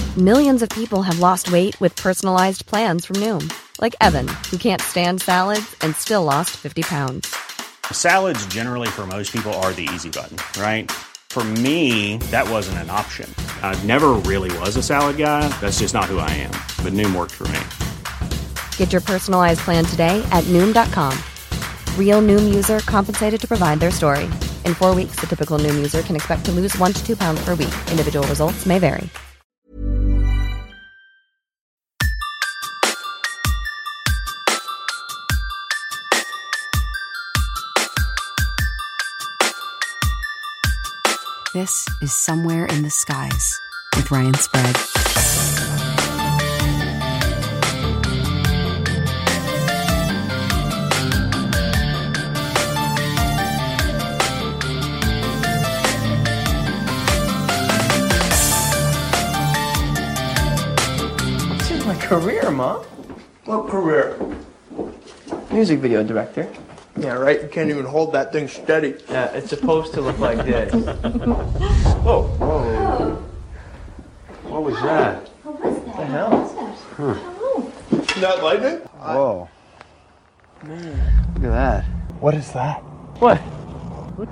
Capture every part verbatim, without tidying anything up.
Millions of people have lost weight with personalized plans from Noom. Like Evan, who can't stand salads and still lost fifty pounds. Salads generally for most people are the easy button, right? For me, that wasn't an option. I never really was a salad guy. That's just not who I am. But Noom worked for me. Get your personalized plan today at Noom dot com. Real Noom user compensated to provide their story. In four weeks, the typical Noom user can expect to lose one to two pounds per week. Individual results may vary. This is Somewhere in the Skies with Ryan Sprague. This is my career, Mom. What career? Music video director. Yeah, right? You can't even hold that thing steady. Yeah, it's supposed to look like this. Whoa, whoa. What was that? What was that? What the hell? What was that? Huh. Oh. That lightning? Whoa. Man, look at that. What is that? What? What?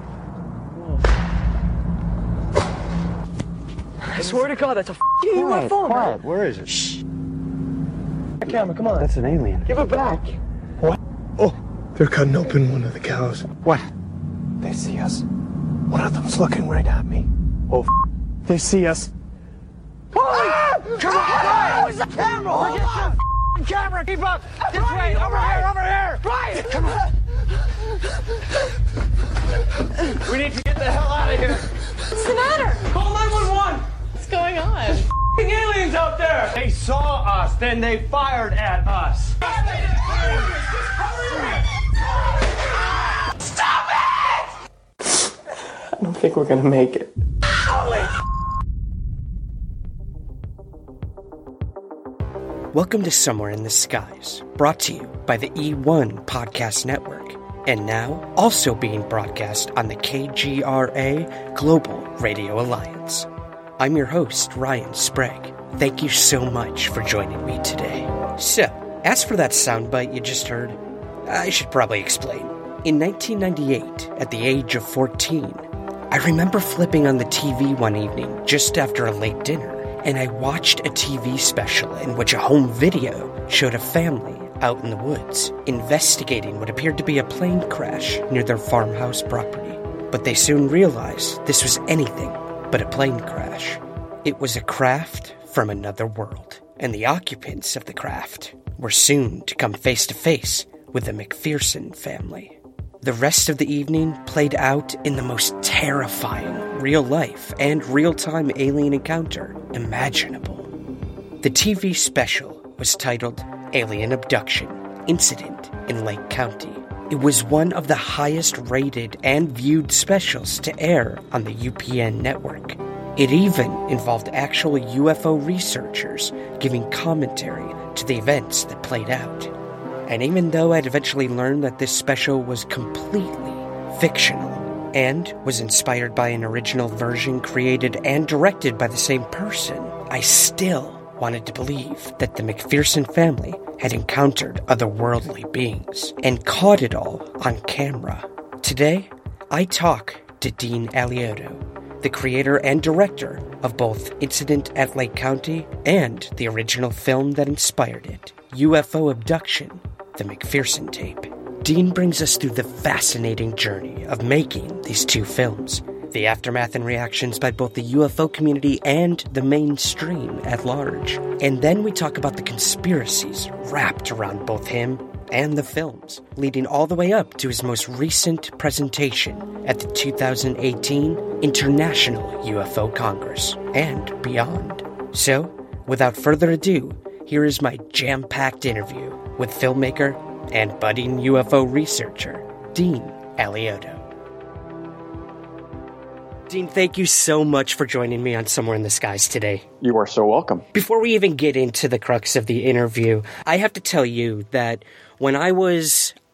I swear to God, that's a f***ing U F O, man. Quiet, where is it? Shh. Camera, come on. That's an alien. Give it back. What? Oh, they're cutting open one of the cows. What? They see us. One of them's looking right at me. Oh, f- they see us. Ah! Come on! Where's the camera? Hold on! Camera, keep up! This way! Over here! Over here! Ryan! Come on! We need to get the hell out of here! What's the matter? Call nine one one! What's going on? There's f***ing aliens out there! They saw us, then they fired at us. Stop it! I don't think we're gonna make it. Holy Welcome to Somewhere in the Skies, brought to you by the E one Podcast Network, and now also being broadcast on the K G R A Global Radio Alliance. I'm your host, Ryan Sprague. Thank you so much for joining me today. So, as for that soundbite you just heard, I should probably explain. In nineteen ninety-eight, at the age of fourteen, I remember flipping on the T V one evening just after a late dinner, and I watched a T V special in which a home video showed a family out in the woods investigating what appeared to be a plane crash near their farmhouse property. But they soon realized this was anything but a plane crash. It was a craft from another world, and the occupants of the craft were soon to come face to face with the McPherson family. The rest of the evening played out in the most terrifying real-life and real-time alien encounter imaginable. The T V special was titled Alien Abduction Incident in Lake County. It was one of the highest-rated and viewed specials to air on the U P N network. It even involved actual U F O researchers giving commentary to the events that played out. And even though I'd eventually learned that this special was completely fictional and was inspired by an original version created and directed by the same person, I still wanted to believe that the McPherson family had encountered otherworldly beings and caught it all on camera. Today, I talk to Dean Alioto, the creator and director of both Incident at Lake County and the original film that inspired it, U F O Abduction, the McPherson Tape. Dean brings us through the fascinating journey of making these two films, the aftermath and reactions by both the U F O community and the mainstream at large. And then we talk about the conspiracies wrapped around both him and the films, leading all the way up to his most recent presentation at the two thousand eighteen International U F O Congress and beyond. So, without further ado, here is my jam-packed interview with filmmaker and budding U F O researcher, Dean Alioto. Dean, thank you so much for joining me on Somewhere in the Skies today. You are so welcome. Before we even get into the crux of the interview, I have to tell you that when I was,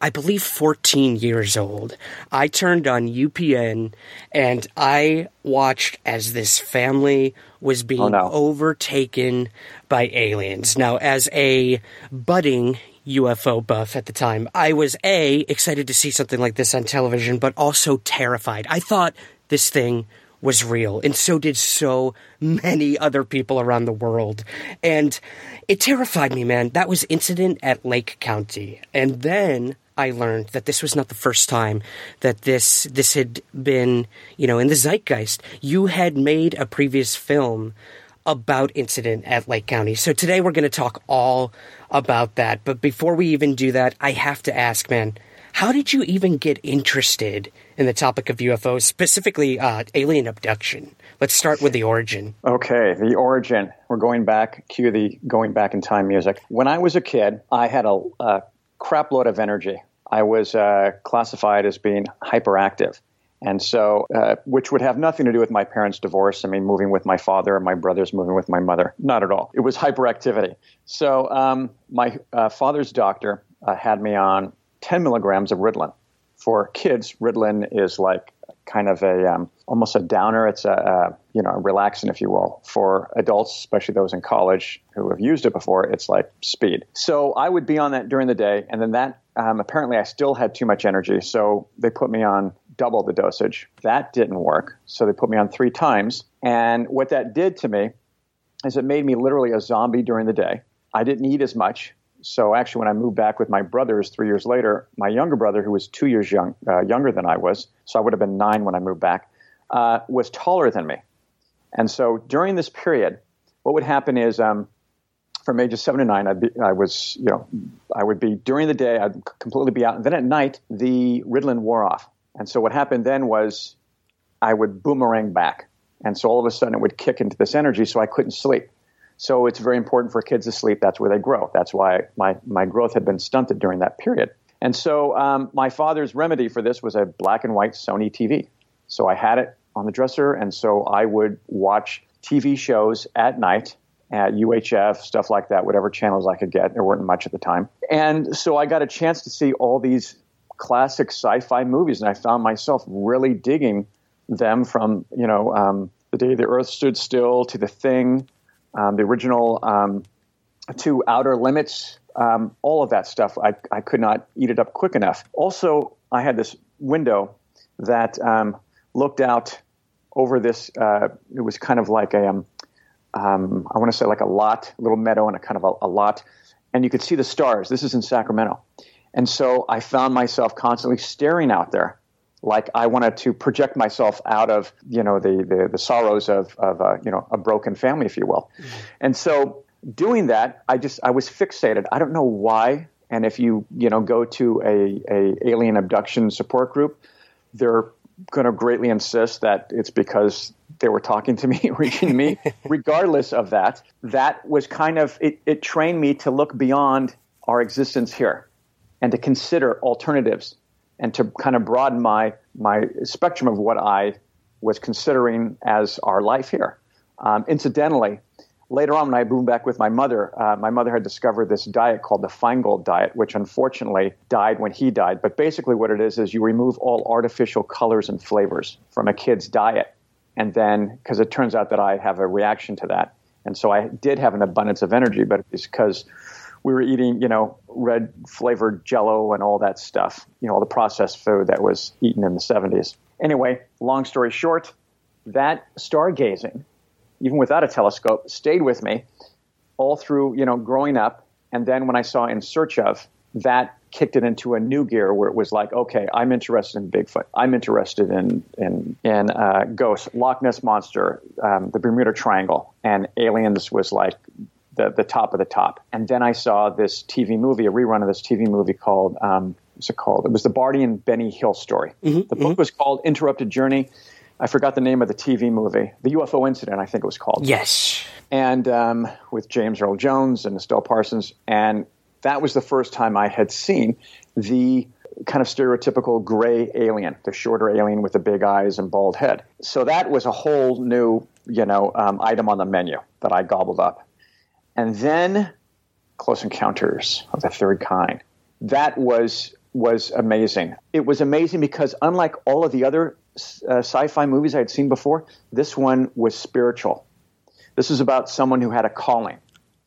I believe, fourteen years old. I turned on U P N and I watched as this family was being oh, no. overtaken by aliens. Now, as a budding U F O buff at the time, I was A, excited to see something like this on television, but also terrified. I thought this thing was real, and so did so many other people around the world. And it terrified me, man. That was Incident at Lake County. And then I learned that this was not the first time that this this had been, you know, in the zeitgeist. You had made a previous film about Incident at Lake County. So today we're going to talk all about that. But before we even do that, I have to ask, man, how did you even get interested in the topic of U F Os, specifically uh, alien abduction? Let's start with the origin. Okay, the origin. We're going back, cue the going back in time music. When I was a kid, I had a, a crap load of energy. I was uh, classified as being hyperactive. And so, uh, which would have nothing to do with my parents' divorce. I mean, moving with my father and my brothers moving with my mother. Not at all. It was hyperactivity. So um, my uh, father's doctor uh, had me on ten milligrams of Ritalin. For kids, Ritalin is like kind of a um, almost a downer. It's a, a you know a relaxant, if you will. For adults, especially those in college who have used it before, it's like speed. So I would be on that during the day, and then that um, apparently I still had too much energy, so they put me on double the dosage. That didn't work, so they put me on three times. And what that did to me is it made me literally a zombie during the day. I didn't eat as much. So actually, when I moved back with my brothers three years later, my younger brother, who was two years young, uh, younger than I was, so I would have been nine when I moved back, uh, was taller than me. And so during this period, what would happen is um, from ages seven to nine, I'd be, I was, you know, I would be during the day, I'd completely be out. And then at night, the Ritalin wore off. And so what happened then was I would boomerang back. And so all of a sudden it would kick into this energy, so I couldn't sleep. So it's very important for kids to sleep. That's where they grow. That's why my, my growth had been stunted during that period. And so um, my father's remedy for this was a black and white Sony T V. So I had it on the dresser, and so I would watch T V shows at night at U H F, stuff like that, whatever channels I could get. There weren't much at the time. And so I got a chance to see all these classic sci-fi movies, and I found myself really digging them from, you know, um, The Day the Earth Stood Still to The Thing, Um, the original um, to Outer Limits, um, all of that stuff. I, I could not eat it up quick enough. Also, I had this window that um, looked out over this. Uh, it was kind of like a, um, um, I want to say like a lot, a little meadow and a kind of a, a lot. And you could see the stars. This is in Sacramento. And so I found myself constantly staring out there, like I wanted to project myself out of, you know, the the, the sorrows of, of uh, you know, a broken family, if you will. Mm-hmm. And so doing that, I just, I was fixated. I don't know why. And if you, you know, go to a, a alien abduction support group, they're going to greatly insist that it's because they were talking to me, reaching me. Regardless of that, that was kind of, it, it trained me to look beyond our existence here and to consider alternatives, and to kind of broaden my my spectrum of what I was considering as our life here. Um, incidentally, later on when I moved back with my mother, uh, my mother had discovered this diet called the Feingold diet, which unfortunately died when he died. But basically what it is is you remove all artificial colors and flavors from a kid's diet. And then, because it turns out that I have a reaction to that. And so I did have an abundance of energy, but it's because we were eating, you know, red flavored Jell-O and all that stuff, you know, all the processed food that was eaten in the seventies. Anyway, long story short, that stargazing, even without a telescope, stayed with me all through, you know, growing up. And then when I saw In Search Of, that kicked it into a new gear where it was like, okay, I'm interested in Bigfoot. I'm interested in in in uh, ghosts, Loch Ness Monster, um, the Bermuda Triangle, and aliens was like the the top of the top. And then I saw this T V movie, a rerun of this T V movie called, um, what's it called? It was the Barney and Benny Hill story. Mm-hmm, the book mm-hmm. was called Interrupted Journey. I forgot the name of the T V movie. The U F O Incident, I think it was called. Yes. And um, with James Earl Jones and Estelle Parsons. And that was the first time I had seen the kind of stereotypical gray alien, the shorter alien with the big eyes and bald head. So that was a whole new, you know, um, item on the menu that I gobbled up. And then Close Encounters of the Third Kind. That was was amazing. It was amazing because unlike all of the other uh, sci-fi movies I had seen before, this one was spiritual. This is about someone who had a calling.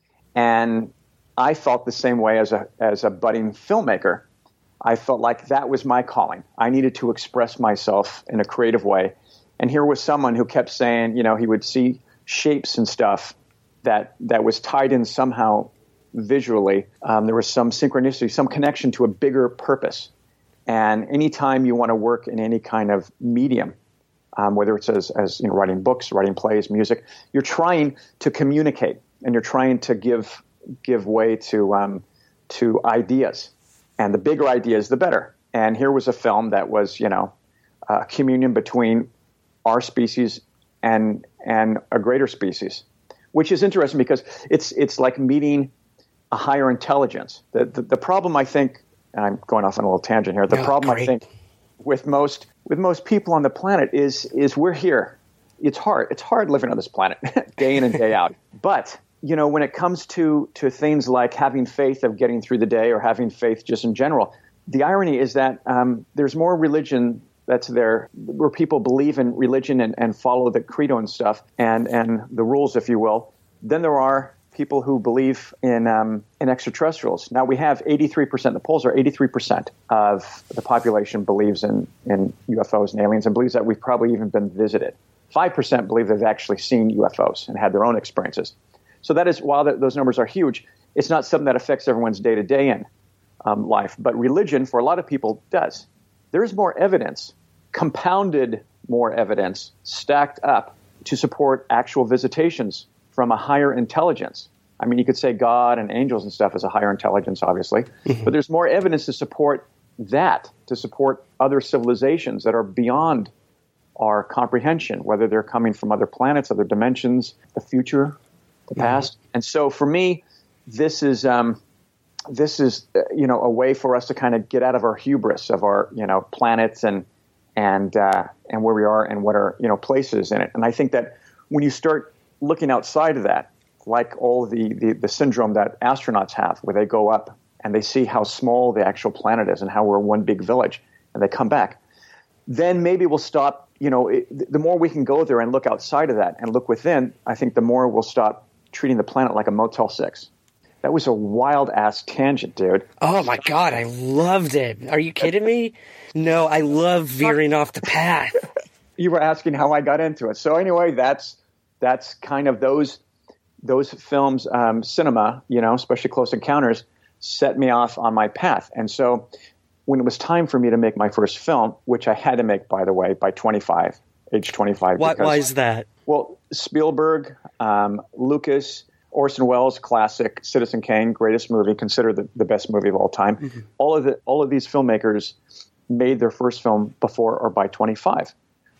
And I felt the same way as a as a budding filmmaker. I felt like that was my calling. I needed to express myself in a creative way. And here was someone who kept saying, you know, he would see shapes and stuff that that was tied in somehow visually. Um, there was some synchronicity, some connection to a bigger purpose. And anytime you want to work in any kind of medium, um, whether it's as, as you know, writing books, writing plays, music, you're trying to communicate and you're trying to give give way to um, to ideas. And the bigger ideas, the better. And here was a film that was, you know, a communion between our species and and a greater species, which is interesting because it's it's like meeting a higher intelligence. The the, the problem, I think, and I'm going off on a little tangent here. The no, problem, great. I think, with most with most people on the planet is is we're here. It's hard. It's hard living on this planet day in and day out. But you know, when it comes to to things like having faith of getting through the day or having faith just in general, the irony is that um, there's more religion that's there where people believe in religion and, and follow the credo and stuff and, and the rules, if you will, than there are people who believe in um, in extraterrestrials. Now, we have eighty-three percent, the polls are eighty-three percent of the population believes in, in U F Os and aliens and believes that we've probably even been visited. five percent believe they've actually seen U F Os and had their own experiences. So that is, while the, those numbers are huge, it's not something that affects everyone's day-to-day in um, life. But religion, for a lot of people, does. There is more evidence, compounded more evidence, stacked up to support actual visitations from a higher intelligence. I mean, you could say God and angels and stuff is a higher intelligence, obviously. Mm-hmm. But there's more evidence to support that, to support other civilizations that are beyond our comprehension, whether they're coming from other planets, other dimensions, the future, the past. Mm-hmm. And so for me, this is um, this is uh, you know a way for us to kind of get out of our hubris of our you know planets and and uh, and where we are and what our you know places in it. And I think that when you start looking outside of that, like all the, the the syndrome that astronauts have, where they go up and they see how small the actual planet is and how we're one big village, and they come back, then maybe we'll stop. You know, it, the more we can go there and look outside of that and look within, I think the more we'll stop treating the planet like a Motel six. That was a wild-ass tangent, dude. Oh, my God, I loved it. Are you kidding me? No, I love veering off the path. You were asking how I got into it. So anyway, that's that's kind of those those films, um, cinema, you know, especially Close Encounters, set me off on my path. And so when it was time for me to make my first film, which I had to make, by the way, by twenty-five, age twenty-five. Why, because, why is that? Well, Spielberg, um, Lucas, Orson Welles, classic, Citizen Kane, greatest movie, considered the, the best movie of all time. Mm-hmm. All of the all of these filmmakers made their first film before or by twenty-five.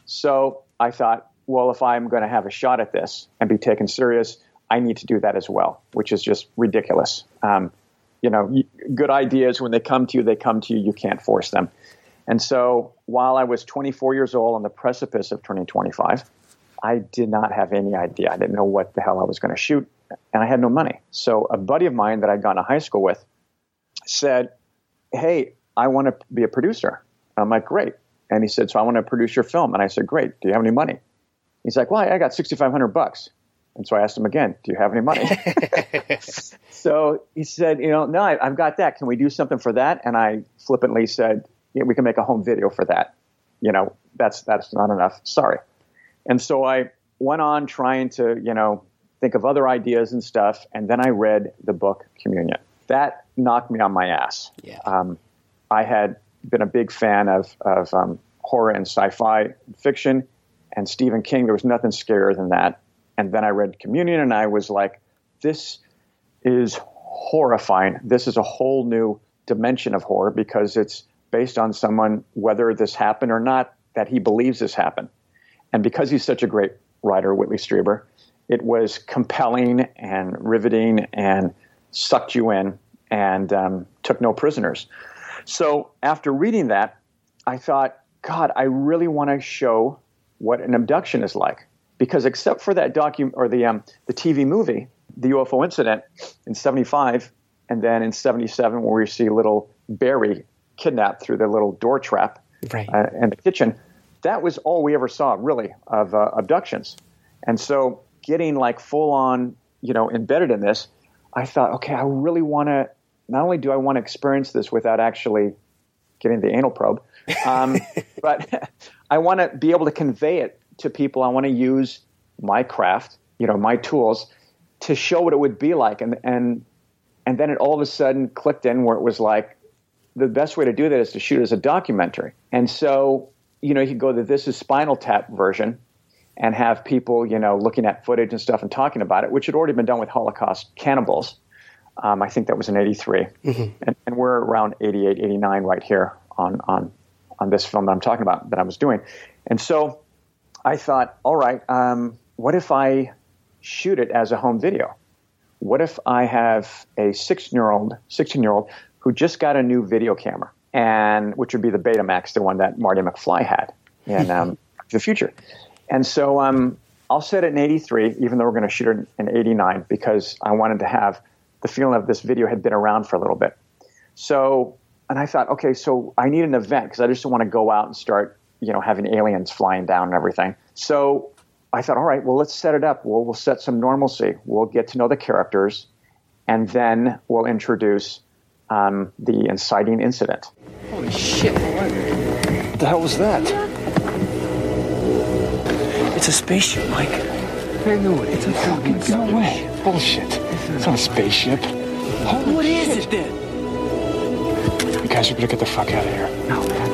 So I thought, well, if I'm going to have a shot at this and be taken serious, I need to do that as well, which is just ridiculous. Um, you know, good ideas, when they come to you, they come to you. You can't force them. And so while I was twenty-four years old on the precipice of turning twenty-five, I did not have any idea. I didn't know what the hell I was going to shoot, and I had no money. So a buddy of mine that I'd gone to high school with said, hey, I want to be a producer. I'm like, great. And he said, so I want to produce your film. And I said, great. Do you have any money? He's like, well, I got sixty-five hundred bucks. And so I asked him again, do you have any money? So he said, you know, no, I, I've got that. Can we do something for that? And I flippantly said, yeah, we can make a home video for that. You know, that's that's not enough. Sorry. And so I went on trying to, you know, think of other ideas and stuff. And then I read the book Communion. That knocked me on my ass. Yeah. Um, I had been a big fan of, of um, horror and sci-fi fiction. And Stephen King, there was nothing scarier than that. And then I read Communion and I was like, this is horrifying. This is a whole new dimension of horror because it's based on someone, whether this happened or not, that he believes this happened. And because he's such a great writer, Whitley Strieber, it was compelling and riveting and sucked you in and um, took no prisoners. So after reading that, I thought, God, I really want to show what an abduction is like. Because except for that docu or the um, the T V movie, the U F O incident in seventy-five, and then in seventy-seven, where we see little Barry kidnapped through the little door trap right. uh, in the kitchen. That was all we ever saw, really, of uh, abductions. And so getting like full on, you know, embedded in this, I thought, okay, I really want to, not only do I want to experience this without actually getting the anal probe, um, but I want to be able to convey it to people. I want to use my craft, you know, my tools to show what it would be like. And, and, and then it all of a sudden clicked in where it was like, the best way to do that is to shoot as a documentary. And so, you know, you could go to This Is Spinal Tap version and have people, you know, looking at footage and stuff and talking about it, which had already been done with Holocaust Cannibals. Um, I think that was in eighty-three. Mm-hmm. And, and we're around eighty-eight, eighty-nine right here on, on, on this film that I'm talking about, that I was doing. And so I thought, all right, um, what if I shoot it as a home video? What if I have a sixteen-year-old, sixteen-year-old who just got a new video camera, and which would be the Betamax, the one that Marty McFly had in um, the future. And so um, I'll set it in eighty-three, even though we're going to shoot it in eighty-nine, because I wanted to have the feeling of this video had been around for a little bit. So, and I thought, okay, so I need an event because I just don't want to go out and start, you know, having aliens flying down and everything. So I thought, all right, well, let's set it up. We'll, we'll set some normalcy. We'll get to know the characters, and then we'll introduce um, the inciting incident. Holy shit, what the hell was that? It's a spaceship, Mike. I knew it. It's a fucking spaceship. No way. Bullshit. It's not a spaceship. Holy what shit. Is it then? You guys are gonna get the fuck out of here. No, man.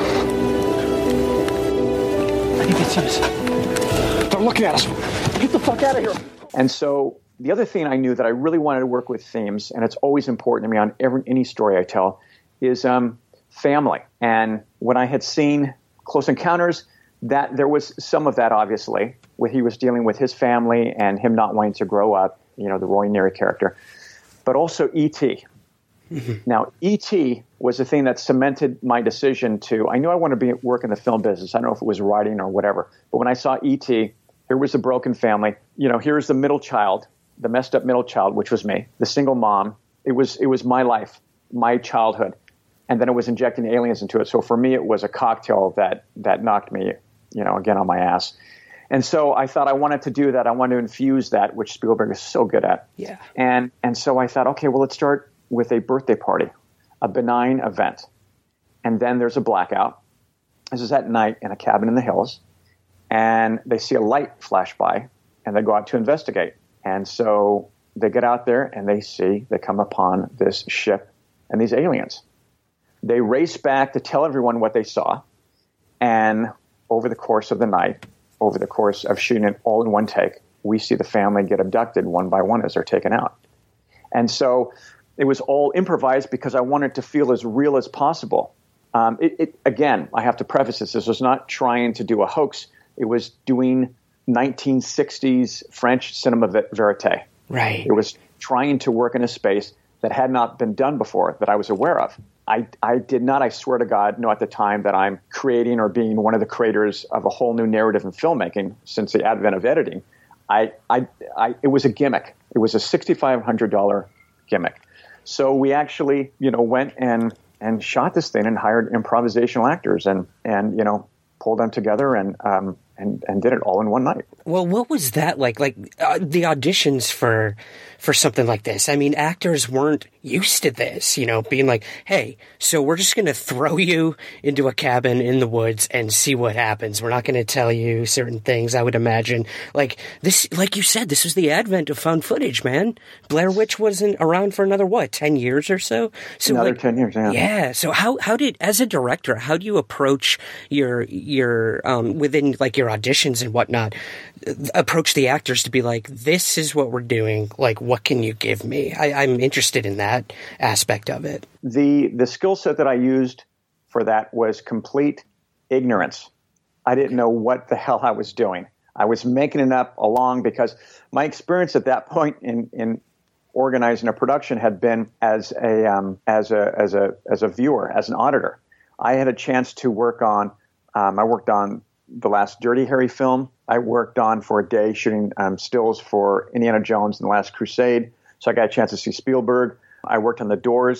I think it's us. They're looking at us. Get the fuck out of here. And so the other thing I knew that I really wanted to work with themes, and it's always important to me on every, any story I tell, is um, family. And when I had seen Close Encounters, that there was some of that, obviously, where he was dealing with his family and him not wanting to grow up, you know, the Roy Neary character, but also E T Mm-hmm. Now, E T was the thing that cemented my decision to, I knew I wanted to be work in the film business. I don't know if it was writing or whatever, but when I saw E T, here was a broken family. You know, here's the middle child, the messed up middle child, which was me, the single mom. It was, it was my life, my childhood. And then it was injecting aliens into it. So for me, it was a cocktail that, that knocked me, you know, again on my ass. And so I thought I wanted to do that. I wanted to infuse that, which Spielberg is so good at. Yeah. And and so I thought, okay, well, let's start with a birthday party, a benign event. And then there's a blackout. This is at night in a cabin in the hills. And they see a light flash by, and they go out to investigate. And so they get out there, and they see, they come upon this ship and these aliens. They race back to tell everyone what they saw. And over the course of the night, over the course of shooting it all in one take, we see the family get abducted one by one as they're taken out. And so it was all improvised because I wanted to feel as real as possible. Um, it, it, again, I have to preface this. This was not trying to do a hoax. It was doing nineteen sixties French cinema verite. Right. It was trying to work in a space that had not been done before that I was aware of. I, I did not, I swear to God, know at the time that I'm creating or being one of the creators of a whole new narrative in filmmaking since the advent of editing. I, I, I, it was a gimmick. It was a six thousand five hundred dollars gimmick. So we actually, you know, went and, and shot this thing and hired improvisational actors and, and, you know, pulled them together and, um, and, and did it all in one night. Well, what was that like? Like uh, the auditions for for something like this? I mean, actors weren't used to this, you know, being like, hey, so we're just going to throw you into a cabin in the woods and see what happens. We're not going to tell you certain things, I would imagine. Like this, like you said, this was the advent of found footage, man. Blair Witch wasn't around for another, what, ten years or so? So another like, ten years, yeah. Yeah. So how, how did, as a director, how do you approach your, your, um, within like your auditions and whatnot, approach the actors to be like, this is what we're doing. Like, what can you give me? I, I'm interested in that aspect of it. The the skill set that I used for that was complete ignorance. I didn't know what the hell I was doing. I was making it up along because my experience at that point in, in organizing a production had been as a um, as a as a as a viewer, as an auditor. I had a chance to work on. Um, I worked on the last Dirty Harry film. I worked on for a day shooting um, stills for Indiana Jones and the Last Crusade. So I got a chance to see Spielberg. I worked on The Doors.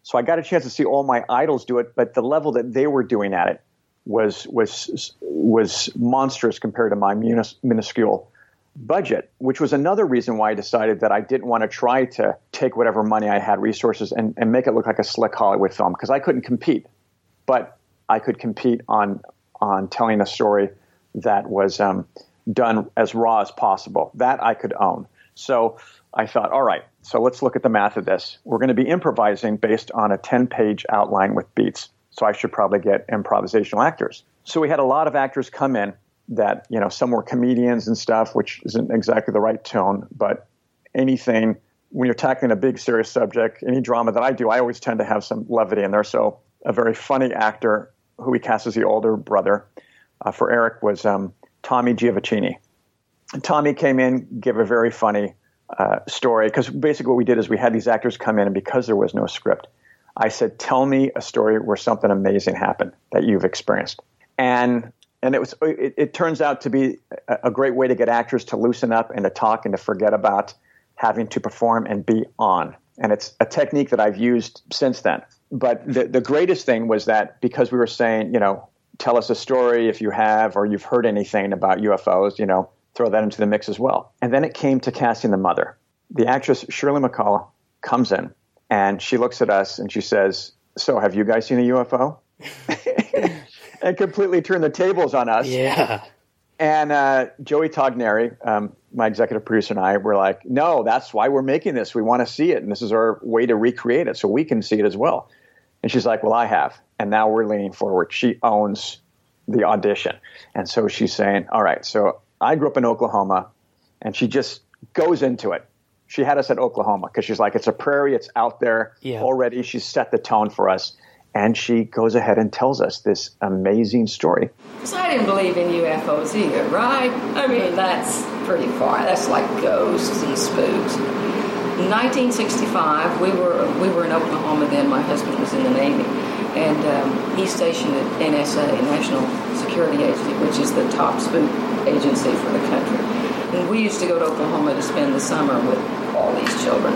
So I got a chance to see all my idols do it, but the level that they were doing at it was was was monstrous compared to my minus, minuscule budget, which was another reason why I decided that I didn't want to try to take whatever money I had, resources, and, and make it look like a slick Hollywood film, because I couldn't compete. But I could compete on on telling a story that was um, done as raw as possible. That I could own. So I thought, all right, so let's look at the math of this. We're going to be improvising based on a ten-page outline with beats. So I should probably get improvisational actors. So we had a lot of actors come in that, you know, some were comedians and stuff, which isn't exactly the right tone, but anything, when you're tackling a big, serious subject, any drama that I do, I always tend to have some levity in there. So a very funny actor who we cast as the older brother uh, for Eric was um, Tommy Giovacchini. And Tommy came in, gave a very funny uh, story, because basically what we did is we had these actors come in, and because there was no script, I said, tell me a story where something amazing happened that you've experienced. And and it was it, it turns out to be a, a great way to get actors to loosen up and to talk and to forget about having to perform and be on. And it's a technique that I've used since then. But the, the greatest thing was that because we were saying, you know, tell us a story if you have or you've heard anything about U F Os, you know, throw that into the mix as well. And then it came to casting the mother. The actress Shirley McCall comes in and she looks at us and she says, so have you guys seen a U F O? And completely turned the tables on us. Yeah. And uh, Joey Togneri, um, my executive producer, and I were like, no, that's why we're making this. We want to see it. And this is our way to recreate it so we can see it as well. And she's like, well, I have. And now we're leaning forward. She owns the audition. And so she's saying, all right, so I grew up in Oklahoma. And she just goes into it. She had us at Oklahoma because she's like, it's a prairie. It's out there yeah. already. She's set the tone for us. And she goes ahead and tells us this amazing story. So I didn't believe in U F Os either, right? I mean, that's pretty far. That's like ghosts and spooks. In nineteen sixty-five, we were we were in Oklahoma then. My husband was in the Navy. And um, he's stationed at N S A, National Security Agency, which is the top spook agency for the country. And we used to go to Oklahoma to spend the summer with all these children.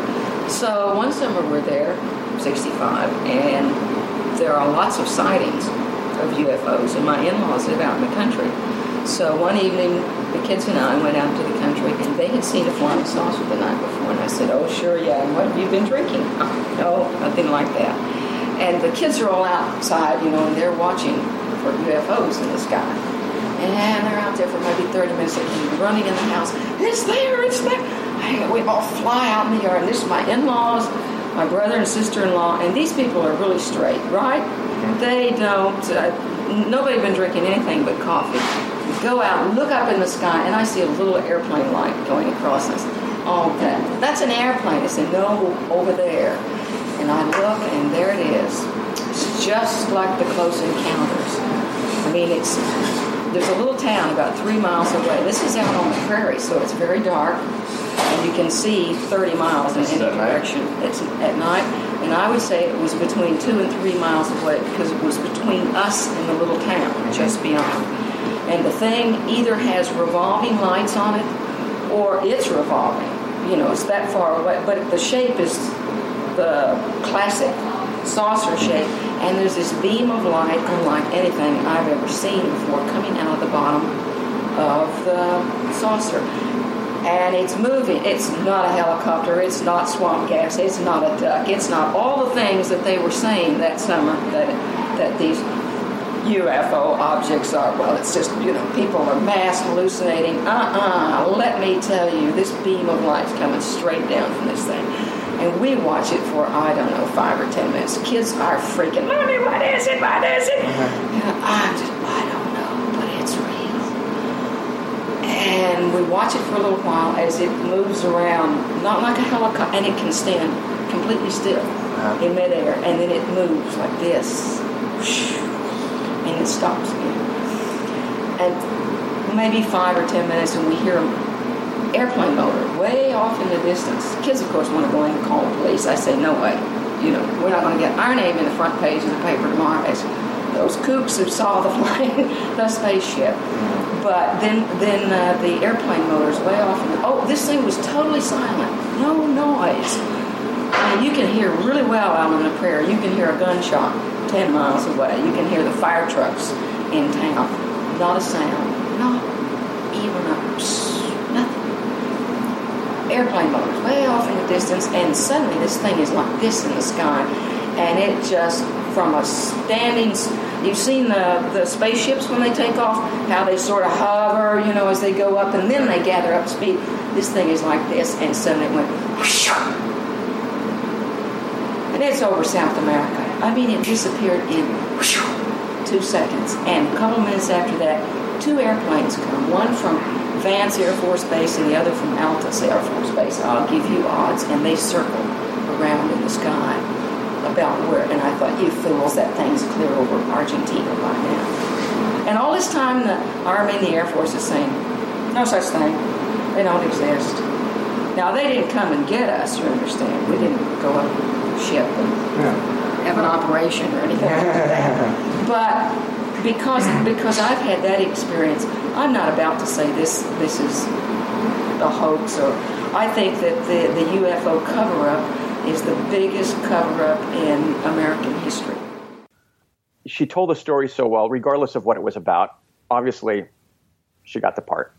So one summer we're there, sixty-five, and there are lots of sightings of U F Os, and my in-laws live out in the country. So one evening, the kids and I went out to the country, and they had seen a flying saucer the night before. And I said, oh, sure, yeah, and what have you been drinking? Oh, no, nothing like that. And the kids are all outside, you know, and they're watching for U F Os in the sky. And they're out there for maybe thirty minutes. They keep running in the house. It's there, it's there. And we all fly out in the yard. And this is my in-laws, my brother and sister-in-law, and these people are really straight, right? They don't, uh, nobody been drinking anything but coffee. Go out and look up in the sky, and I see a little airplane light going across us. Oh, that, that's an airplane. I said, no, over there. And I look, and there it is. It's just like the Close Encounters. I mean, it's, there's a little town about three miles away. This is out on the prairie, so it's very dark. And you can see thirty miles in any direction. It's at night. And I would say it was between two and three miles away because it was between us and the little town just beyond. And the thing either has revolving lights on it or it's revolving. You know, it's that far away. But the shape is the classic saucer shape. And there's this beam of light unlike anything I've ever seen before coming out of the bottom of the saucer. And it's moving. It's not a helicopter. It's not swamp gas. It's not a duck. It's not all the things that they were saying that summer that that these U F O objects are. Well, it's just, you know, people are mass hallucinating. Uh-uh. Let me tell you, this beam of light's coming straight down from this thing. And we watch it for, I don't know, five or ten minutes. Kids are freaking, Mommy, what is it? What is it? Uh-huh. You know, I'm just, I don't know, but it's real. And we watch it for a little while as it moves around, not like a helicopter, and it can stand completely still uh-huh. in midair, and then it moves like this, and it stops again. And maybe five or ten minutes, and we hear an airplane motor way off in the distance. Kids, of course, want to go in and call the police. I say, no way. You know, we're not going to get our name in the front page of the paper tomorrow. It's those kooks who saw the plane, the spaceship. But then then uh, the airplane motor's way off. In the, oh, this thing was totally silent. No noise. And you can hear really well out on the prairie. You can hear a gunshot ten miles away. You can hear the fire trucks in town. Not a sound. Not even a psst, nothing. Airplane motors way off in the distance, and suddenly this thing is like this in the sky. And it just, from a standing... You've seen the, the spaceships when they take off, how they sort of hover, you know, as they go up, and then they gather up speed. This thing is like this, and suddenly it went whoosh, and it's over South America. I mean, it disappeared in whoosh, two seconds. And a couple minutes after that, two airplanes come, one from Vance Air Force Base and the other from Altus Air Force Base. I'll give you odds, and they circle around in the sky about where, and I thought, you fools, that thing's clear over Argentina by now. And all this time, the Army and the Air Force is saying, no such thing. They don't exist. Now, they didn't come and get us, you understand. We didn't go up ship and yeah. have an operation or anything like that. But because because I've had that experience, I'm not about to say this this is a hoax. Or I think that the, the U F O cover-up is the biggest cover-up in American history. She told the story so well, regardless of what it was about. Obviously, she got the part.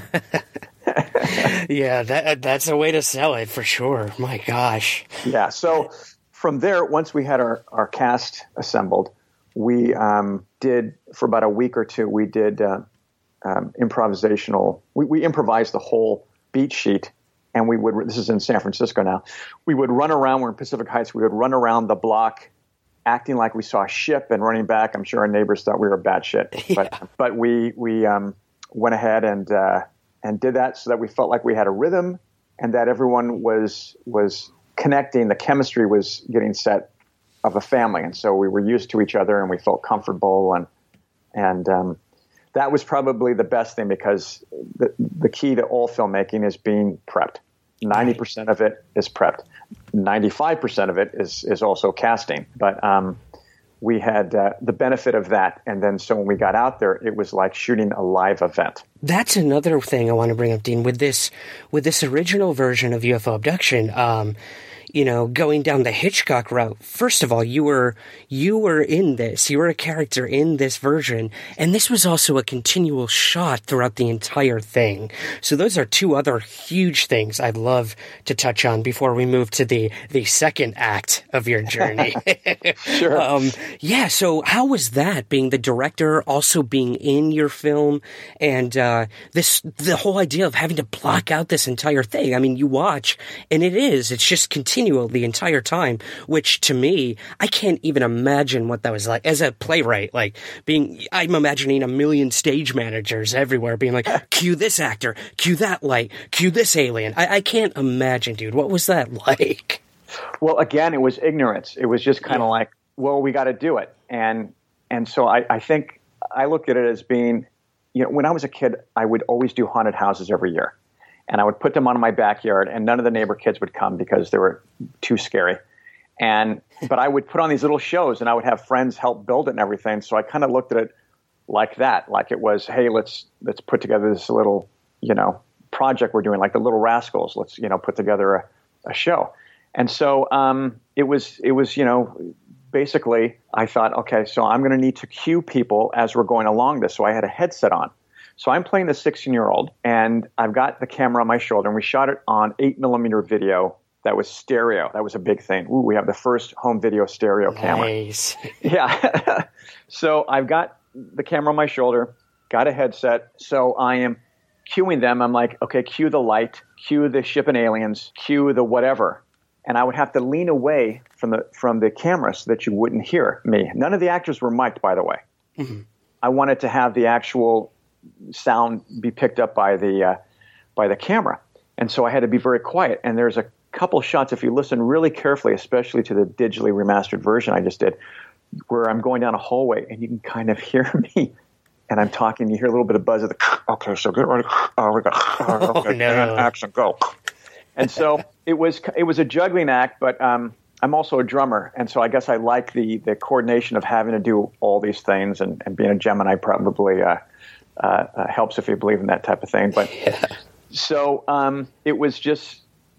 Yeah, that that's a way to sell it for sure. My gosh. Yeah, so from there, once we had our, our cast assembled, we um, did, for about a week or two, we did uh, um, improvisational, we, we improvised the whole beat sheet. And we would, this is in San Francisco now, we would run around, we're in Pacific Heights, we would run around the block acting like we saw a ship and running back. I'm sure our neighbors thought we were batshit. Yeah. But, but we we um, went ahead and uh, and did that so that we felt like we had a rhythm and that everyone was was connecting. The chemistry was getting set of a family. And so we were used to each other and we felt comfortable. And, and um, that was probably the best thing because the, the key to all filmmaking is being prepped. ninety percent of it is prepped. ninety-five percent of it is, is also casting. But um, we had uh, the benefit of that. And then so when we got out there, it was like shooting a live event. That's another thing I want to bring up, Dean. With this, with this original version of U F O Abduction, um, you know, going down the Hitchcock route, first of all, you were you were in this. You were a character in this version. And this was also a continual shot throughout the entire thing. So those are two other huge things I'd love to touch on before we move to the, the second act of your journey. Sure. Um, yeah, so how was that, being the director, also being in your film, and uh, this the whole idea of having to block out this entire thing? I mean, you watch, and it is. It's just continual the entire time, which to me, I can't even imagine what that was like as a playwright. Like being, I'm imagining a million stage managers everywhere being like, cue this actor, cue that light, cue this alien. I, I can't imagine, dude. What was that like? Well, again, it was ignorance. It was just kind of yeah. like, well, we got to do it. And, and so I, I think I looked at it as being, you know, when I was a kid, I would always do haunted houses every year. And I would put them on in my backyard, and none of the neighbor kids would come because they were too scary. And but I would put on these little shows, and I would have friends help build it and everything. So I kind of looked at it like that, like it was, hey, let's let's put together this little, you know, project we're doing, like the Little Rascals. Let's, you know, put together a, a show. And so um, it was it was, you know, basically I thought, okay, so I'm going to need to cue people as we're going along this. So I had a headset on. So I'm playing the sixteen-year-old, and I've got the camera on my shoulder, and we shot it on eight millimeter video that was stereo. That was a big thing. Ooh, we have the first home video stereo camera. Nice. Yeah. So I've got the camera on my shoulder, got a headset, so I am cueing them. I'm like, okay, cue the light, cue the ship and aliens, cue the whatever. And I would have to lean away from the from the camera so that you wouldn't hear me. None of the actors were mic'd, by the way. Mm-hmm. I wanted to have the actual sound be picked up by the uh, by the camera, and so I had to be very quiet. And there's a couple shots, if you listen really carefully, especially to the digitally remastered version I just did, where I'm going down a hallway and you can kind of hear me, and I'm talking. You hear a little bit of buzz of the. Okay, so get ready. Oh, we got. Oh, okay, oh, no. Action, go. And so it was it was a juggling act, but um, I'm also a drummer, and so I guess I like the the coordination of having to do all these things, and, and being a Gemini probably. Uh, Uh, uh, helps if you believe in that type of thing. But yeah. so um, it was just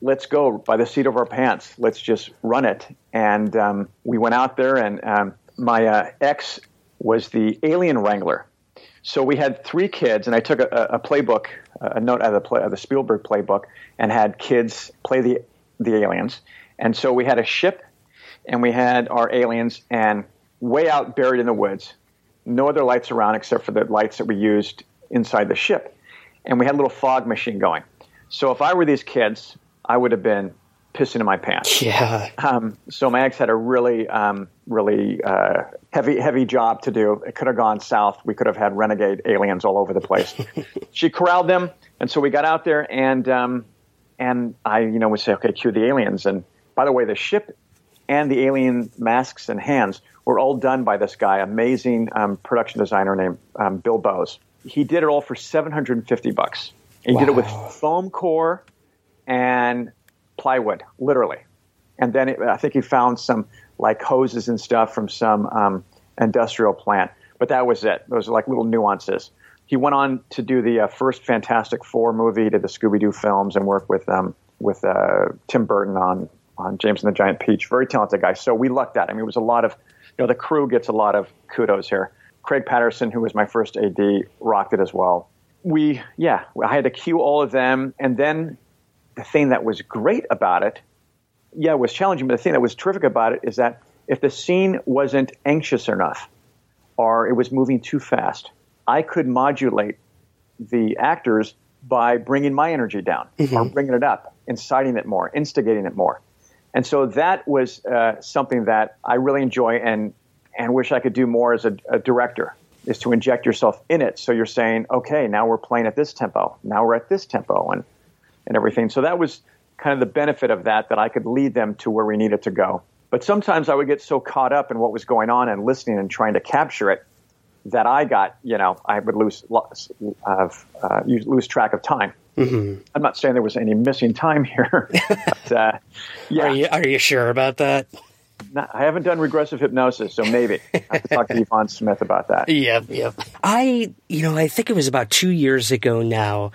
let's go by the seat of our pants. Let's just run it. And um, we went out there, and um, my uh, ex was the alien wrangler. So we had three kids, and I took a, a playbook, a note out of the, play, of the Spielberg playbook, and had kids play the the aliens. And so we had a ship, and we had our aliens, and way out buried in the woods, no other lights around except for the lights that we used inside the ship. And we had a little fog machine going. So if I were these kids, I would have been pissing in my pants. Yeah. Um, so my ex had a really, um, really uh, heavy, heavy job to do. It could have gone south. We could have had renegade aliens all over the place. She corralled them, and so we got out there, and um, and I, you know, would say, okay, cue the aliens. And by the way, the ship and the alien masks and hands were all done by this guy, amazing um, production designer named um, Bill Bowes. He did it all for seven hundred fifty bucks. He wow. did it with foam core and plywood, literally. And then it, I think he found some like hoses and stuff from some um, industrial plant. But that was it. Those are like little nuances. He went on to do the uh, first Fantastic Four movie, did the Scooby-Doo films, and worked with um, with uh, Tim Burton on, on James and the Giant Peach. Very talented guy. So we lucked out. I mean, it was a lot of, you know, the crew gets a lot of kudos here. Craig Patterson, who was my first A D, rocked it as well. We, yeah, I had to cue all of them. And then the thing that was great about it, yeah, it was challenging, but the thing that was terrific about it is that if the scene wasn't anxious enough or it was moving too fast, I could modulate the actors by bringing my energy down mm-hmm. or bringing it up, inciting it more, instigating it more. And so that was uh, something that I really enjoy and and wish I could do more as a, a director, is to inject yourself in it. So you're saying, okay, now we're playing at this tempo. Now we're at this tempo and, and everything. So that was kind of the benefit of that, that I could lead them to where we needed to go. But sometimes I would get so caught up in what was going on and listening and trying to capture it that I got, you know, I would lose uh, uh, lose track of time. Mm-hmm. I'm not saying there was any missing time here. But, uh, yeah. Are you, are you sure about that? No, I haven't done regressive hypnosis, so maybe I have to talk to Yvonne Smith about that. Yep, yep. I, you know, I think it was about two years ago now,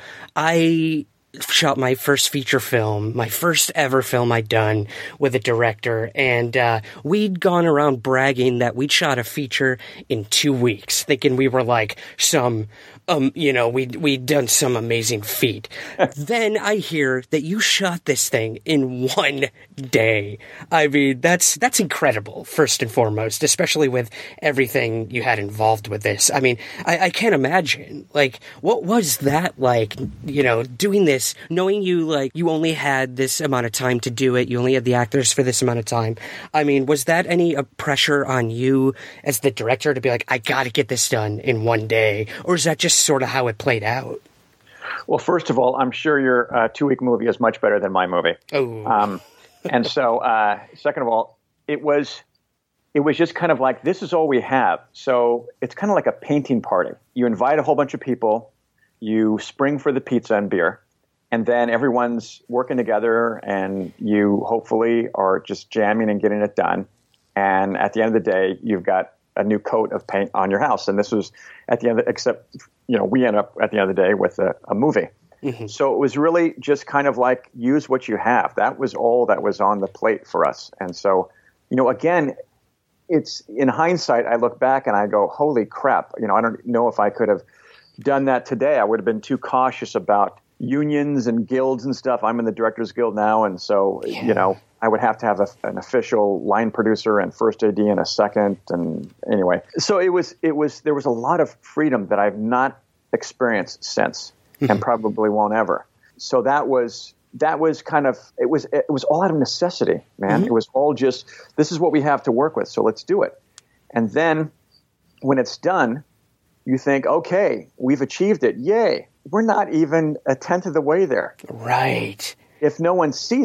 I shot my first feature film, my first ever film I'd done with a director, and uh, we'd gone around bragging that we'd shot a feature in two weeks, thinking we were like some, um, you know, we'd, we'd done some amazing feat. Then I hear that you shot this thing in one day. I mean, that's that's incredible, first and foremost, especially with everything you had involved with this. I mean, I, I can't imagine, like, what was that like, you know, doing this, knowing you, like, you only had this amount of time to do it, you only had the actors for this amount of time. I mean, was that any uh, pressure on you as the director to be like, I gotta get this done in one day? Or is that just sort of how it played out? Well, first of all, I'm sure your uh, two-week movie is much better than my movie. Oh. Um, and so, uh, second of all, it was it was just kind of like, this is all we have. So it's kind of like a painting party. You invite a whole bunch of people, you spring for the pizza and beer, and then everyone's working together, and you hopefully are just jamming and getting it done. And at the end of the day, you've got a new coat of paint on your house. And this was at the end, of, except, you know, we end up at the end of the day with a, a movie. Mm-hmm. So it was really just kind of like, use what you have. That was all that was on the plate for us. And so, you know, again, it's in hindsight, I look back and I go, holy crap. You know, I don't know if I could have done that today. I would have been too cautious about unions and guilds and stuff. I'm in the Directors Guild now. And so, yeah. you know, I would have to have a, an official line producer and first A D and a second. And anyway, so it was, it was, there was a lot of freedom that I've not experienced since mm-hmm. and probably won't ever. So that was, that was kind of, it was, it was all out of necessity, man. Mm-hmm. It was all just, this is what we have to work with. So let's do it. And then when it's done, you think, okay, we've achieved it. Yay. We're not even a tenth of the way there. Right. If no one sees it,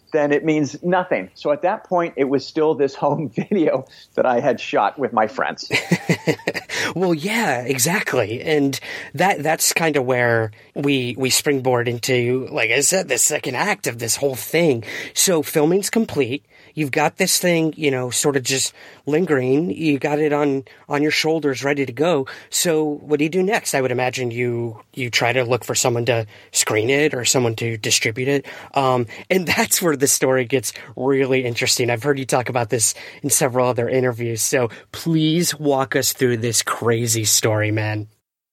then it means nothing. So at that point, it was still this home video that I had shot with my friends. Well, yeah, exactly. And that that's kind of where we we springboard into, like I said, the second act of this whole thing. So filming's complete. You've got this thing, you know, sort of just lingering. You got it on, on your shoulders, ready to go. So what do you do next? I would imagine you, you try to look for someone to screen it or someone to distribute it. Um, and that's where the story gets really interesting. I've heard you talk about this in several other interviews. So please walk us through this crazy story, man.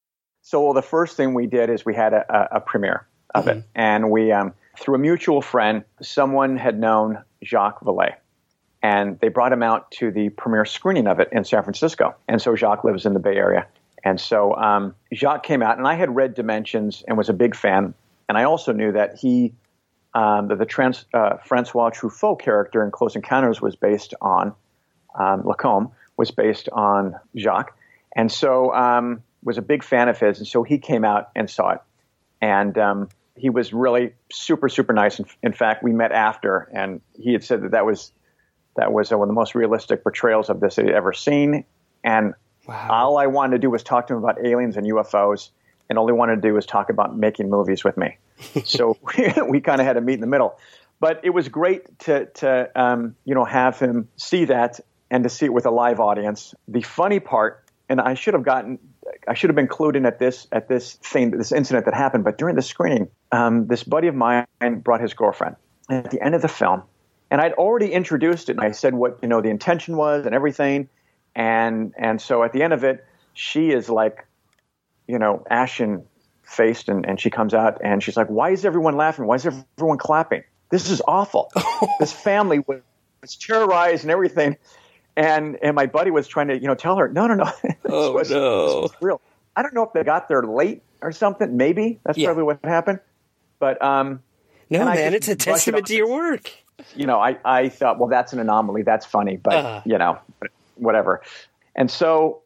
So well, the first thing we did is we had a, a, a premiere of mm-hmm. it. And we, um, through a mutual friend, someone had known Jacques Vallée, and they brought him out to the premiere screening of it in San Francisco. And so Jacques lives in the Bay Area. And so um, Jacques came out, and I had read Dimensions and was a big fan. And I also knew that he, um, that the trans, uh, Francois Truffaut character in Close Encounters was based on, um, Lacombe was based on Jacques. And so um, was a big fan of his. And so he came out and saw it. And um, he was really super, super nice. In, in fact, we met after, and he had said that that was that was uh, one of the most realistic portrayals of this that he'd ever seen. And wow. all I wanted to do was talk to him about aliens and U F Os, and all he wanted to do was talk about making movies with me. So we, we kind of had to meet in the middle. But it was great to to um, you know have him see that and to see it with a live audience. The funny part, and I should have gotten. I should have been clued in at this at this thing, this incident that happened. But during the screening, um, this buddy of mine brought his girlfriend. And at the end of the film, and I'd already introduced it, and I said what you know the intention was and everything, and and so at the end of it, she is like, you know, ashen faced, and, and she comes out and she's like, "Why is everyone laughing? Why is everyone clapping? This is awful. This family was, was terrorized and everything." And and my buddy was trying to, you know, tell her, no, no, no. this oh, was, no. This was real. I don't know if they got there late or something. Maybe. That's yeah. probably what happened. But, um, no, man, it's a testament to your work. You know, I, I thought, well, that's an anomaly. That's funny. But, uh. you know, whatever. And so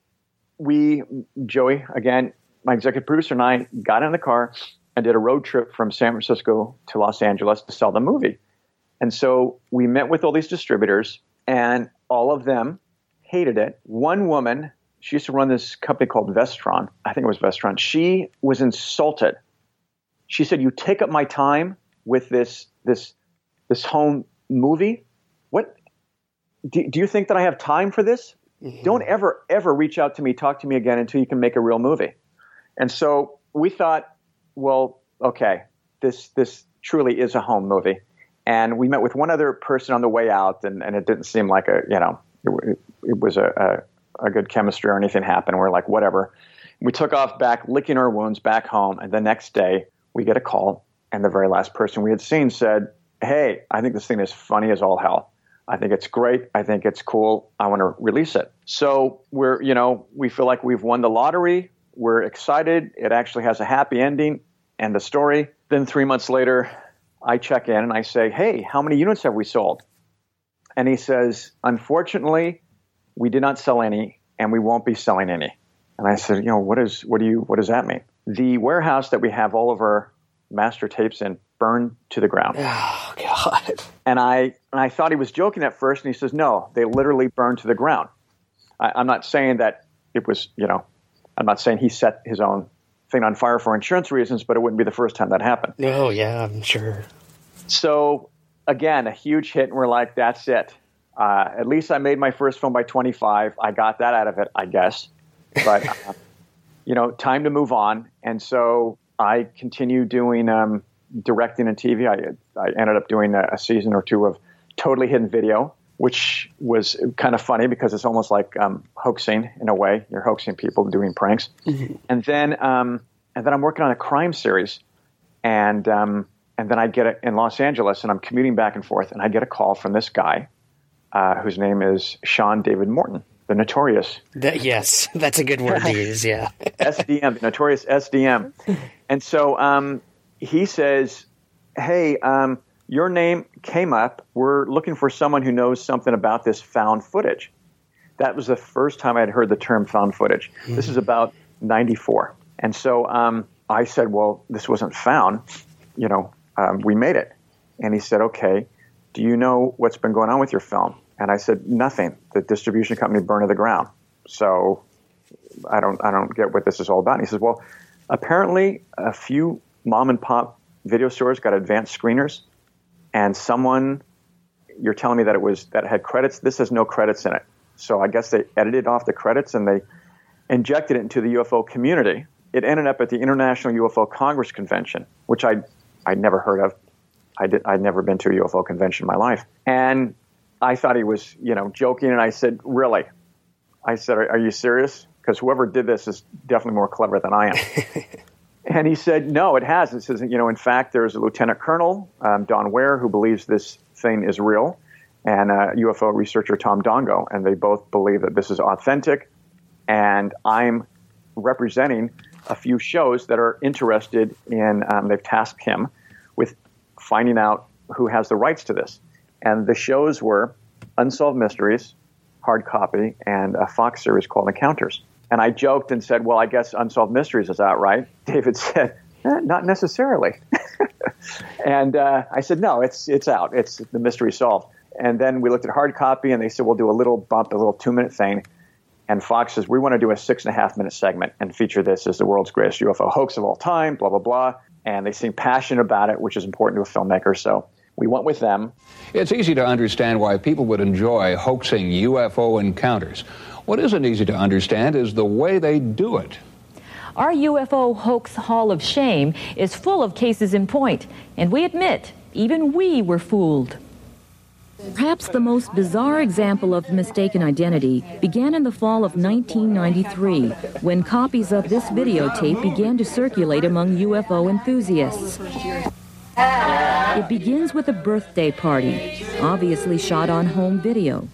we, Joey, again, my executive producer and I got in the car and did a road trip from San Francisco to Los Angeles to sell the movie. And so we met with all these distributors, and all of them hated it. One woman, she used to run this company called Vestron. I think it was Vestron. She was insulted. She said, "You take up my time with this this this home movie. What do, do you think that I have time for this? Mm-hmm. Don't ever ever reach out to me, talk to me again until you can make a real movie." And so we thought, well, okay, this this truly is a home movie. And we met with one other person on the way out, and, and it didn't seem like a, you know, it, it was a, a, a good chemistry or anything happened. We're like, whatever. We took off back, licking our wounds back home. And the next day we get a call, and the very last person we had seen said, "Hey, I think this thing is funny as all hell. I think it's great. I think it's cool. I want to release it." So we're, you know, we feel like we've won the lottery. We're excited. It actually has a happy ending and the story. Then three months later, I check in and I say, "Hey, how many units have we sold?" And he says, "Unfortunately, we did not sell any, and we won't be selling any." And I said, "You know, what is, what do you, what does that mean?" The warehouse that we have all of our master tapes in burned to the ground. Oh, God. And I, and I thought he was joking at first, and he says, "No, they literally burned to the ground." I, I'm not saying that it was, you know, I'm not saying he set his own thing on fire for insurance reasons, but it wouldn't be the first time that happened. Oh, yeah, I'm sure. So, again, a huge hit, and we're like, that's it. Uh, at least I made my first film by twenty-five. I got that out of it, I guess. But, uh, you know, time to move on. And so I continued doing um, directing and T V. I, I ended up doing a, a season or two of Totally Hidden Video, which was kind of funny because it's almost like um, hoaxing in a way. You're hoaxing people doing pranks. Mm-hmm. And then um, and then I'm working on a crime series. And um, and then I get it in Los Angeles, and I'm commuting back and forth, and I get a call from this guy uh, whose name is Sean David Morton, the Notorious. That, yes, that's a good word to use, yeah. S D M, the Notorious S D M. And so um, he says, "Hey, um, your name came up. We're looking for someone who knows something about this found footage." That was the first time I had heard the term found footage. Mm-hmm. This is about ninety-four. And so um, I said, "Well, this wasn't found. You know, um, we made it." And he said, "Okay, do you know what's been going on with your film? And I said, nothing. The distribution company burned to the ground. So I don't I don't get what this is all about. And he says, well, apparently a few mom and pop video stores got advanced screeners, and someone, you're telling me that it was that it had credits. This has no credits in it. So I guess they edited off the credits and they injected it into the U F O community. It ended up at the International U F O Congress Convention, which I I'd never heard of. I did I'd never been to a U F O convention in my life. And I thought he was, you know, joking, and I said, really? I said, are, are you serious? Because whoever did this is definitely more clever than I am. And he said, no, it hasn't. He says, you know, in fact, there's a lieutenant colonel, um, Don Ware, who believes this thing is real, and uh, U F O researcher Tom Dongo, and they both believe that this is authentic. And I'm representing a few shows that are interested in, um, they've tasked him with finding out who has the rights to this. And the shows were Unsolved Mysteries, hard copy, and a Fox series called Encounters. And I joked and said, well, I guess Unsolved Mysteries is out, right? David said, eh, not necessarily. And uh, I said, no, it's it's out. It's the mystery solved. And then we looked at hard copy, and they said, we'll do a little bump, a little two-minute thing. And Fox says, we want to do a six-and-a-half-minute segment and feature this as the world's greatest U F O hoax of all time, blah, blah, blah. And they seem passionate about it, which is important to a filmmaker. So we went with them. It's easy to understand why people would enjoy hoaxing U F O encounters. What isn't easy to understand is the way they do it. Our U F O hoax hall of shame is full of cases in point, and we admit, even we were fooled. Perhaps the most bizarre example of mistaken identity began in the fall of nineteen ninety-three, when copies of this videotape began to circulate among U F O enthusiasts. It begins with a birthday party, obviously shot on home video.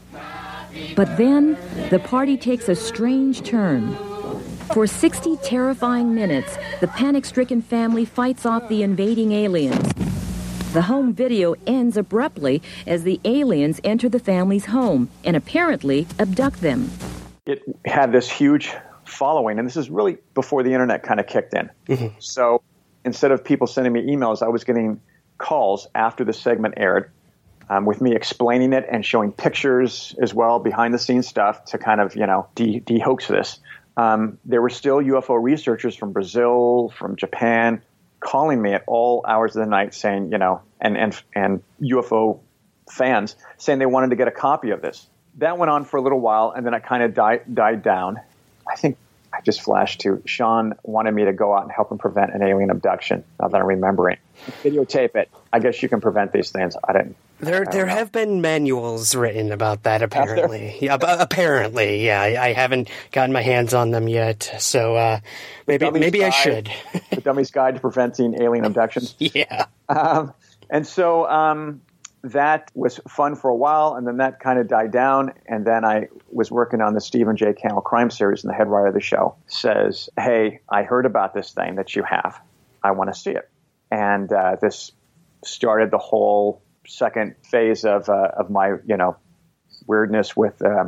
But then, the party takes a strange turn. For sixty terrifying minutes, the panic-stricken family fights off the invading aliens. The home video ends abruptly as the aliens enter the family's home and apparently abduct them. It had this huge following, and this is really before the internet kind of kicked in. Mm-hmm. So instead of people sending me emails, I was getting calls after the segment aired um, with me explaining it and showing pictures as well, behind-the-scenes stuff to kind of, you know, de- de-hoax this. Um, there were still U F O researchers from Brazil, from Japan, calling me at all hours of the night saying, you know, and, and, and U F O fans saying they wanted to get a copy of this. That went on for a little while, and then it kind of died, died down. I think I just flashed to Sean wanted me to go out and help him prevent an alien abduction, now that I'm remembering. Videotape it. I guess you can prevent these things. I didn't. There, there have been manuals written about that. Apparently, yeah. Apparently, yeah. I, I haven't gotten my hands on them yet, so uh, maybe, maybe guide, I should. The Dummy's Guide to Preventing Alien Abductions. Yeah. Um, and so um, that was fun for a while, and then that kind of died down. And then I was working on the Stephen J. Cannell crime series, and the head writer of the show says, "Hey, I heard about this thing that you have. I want to see it." And uh, this started the whole second phase of uh, of my, you know, weirdness with um,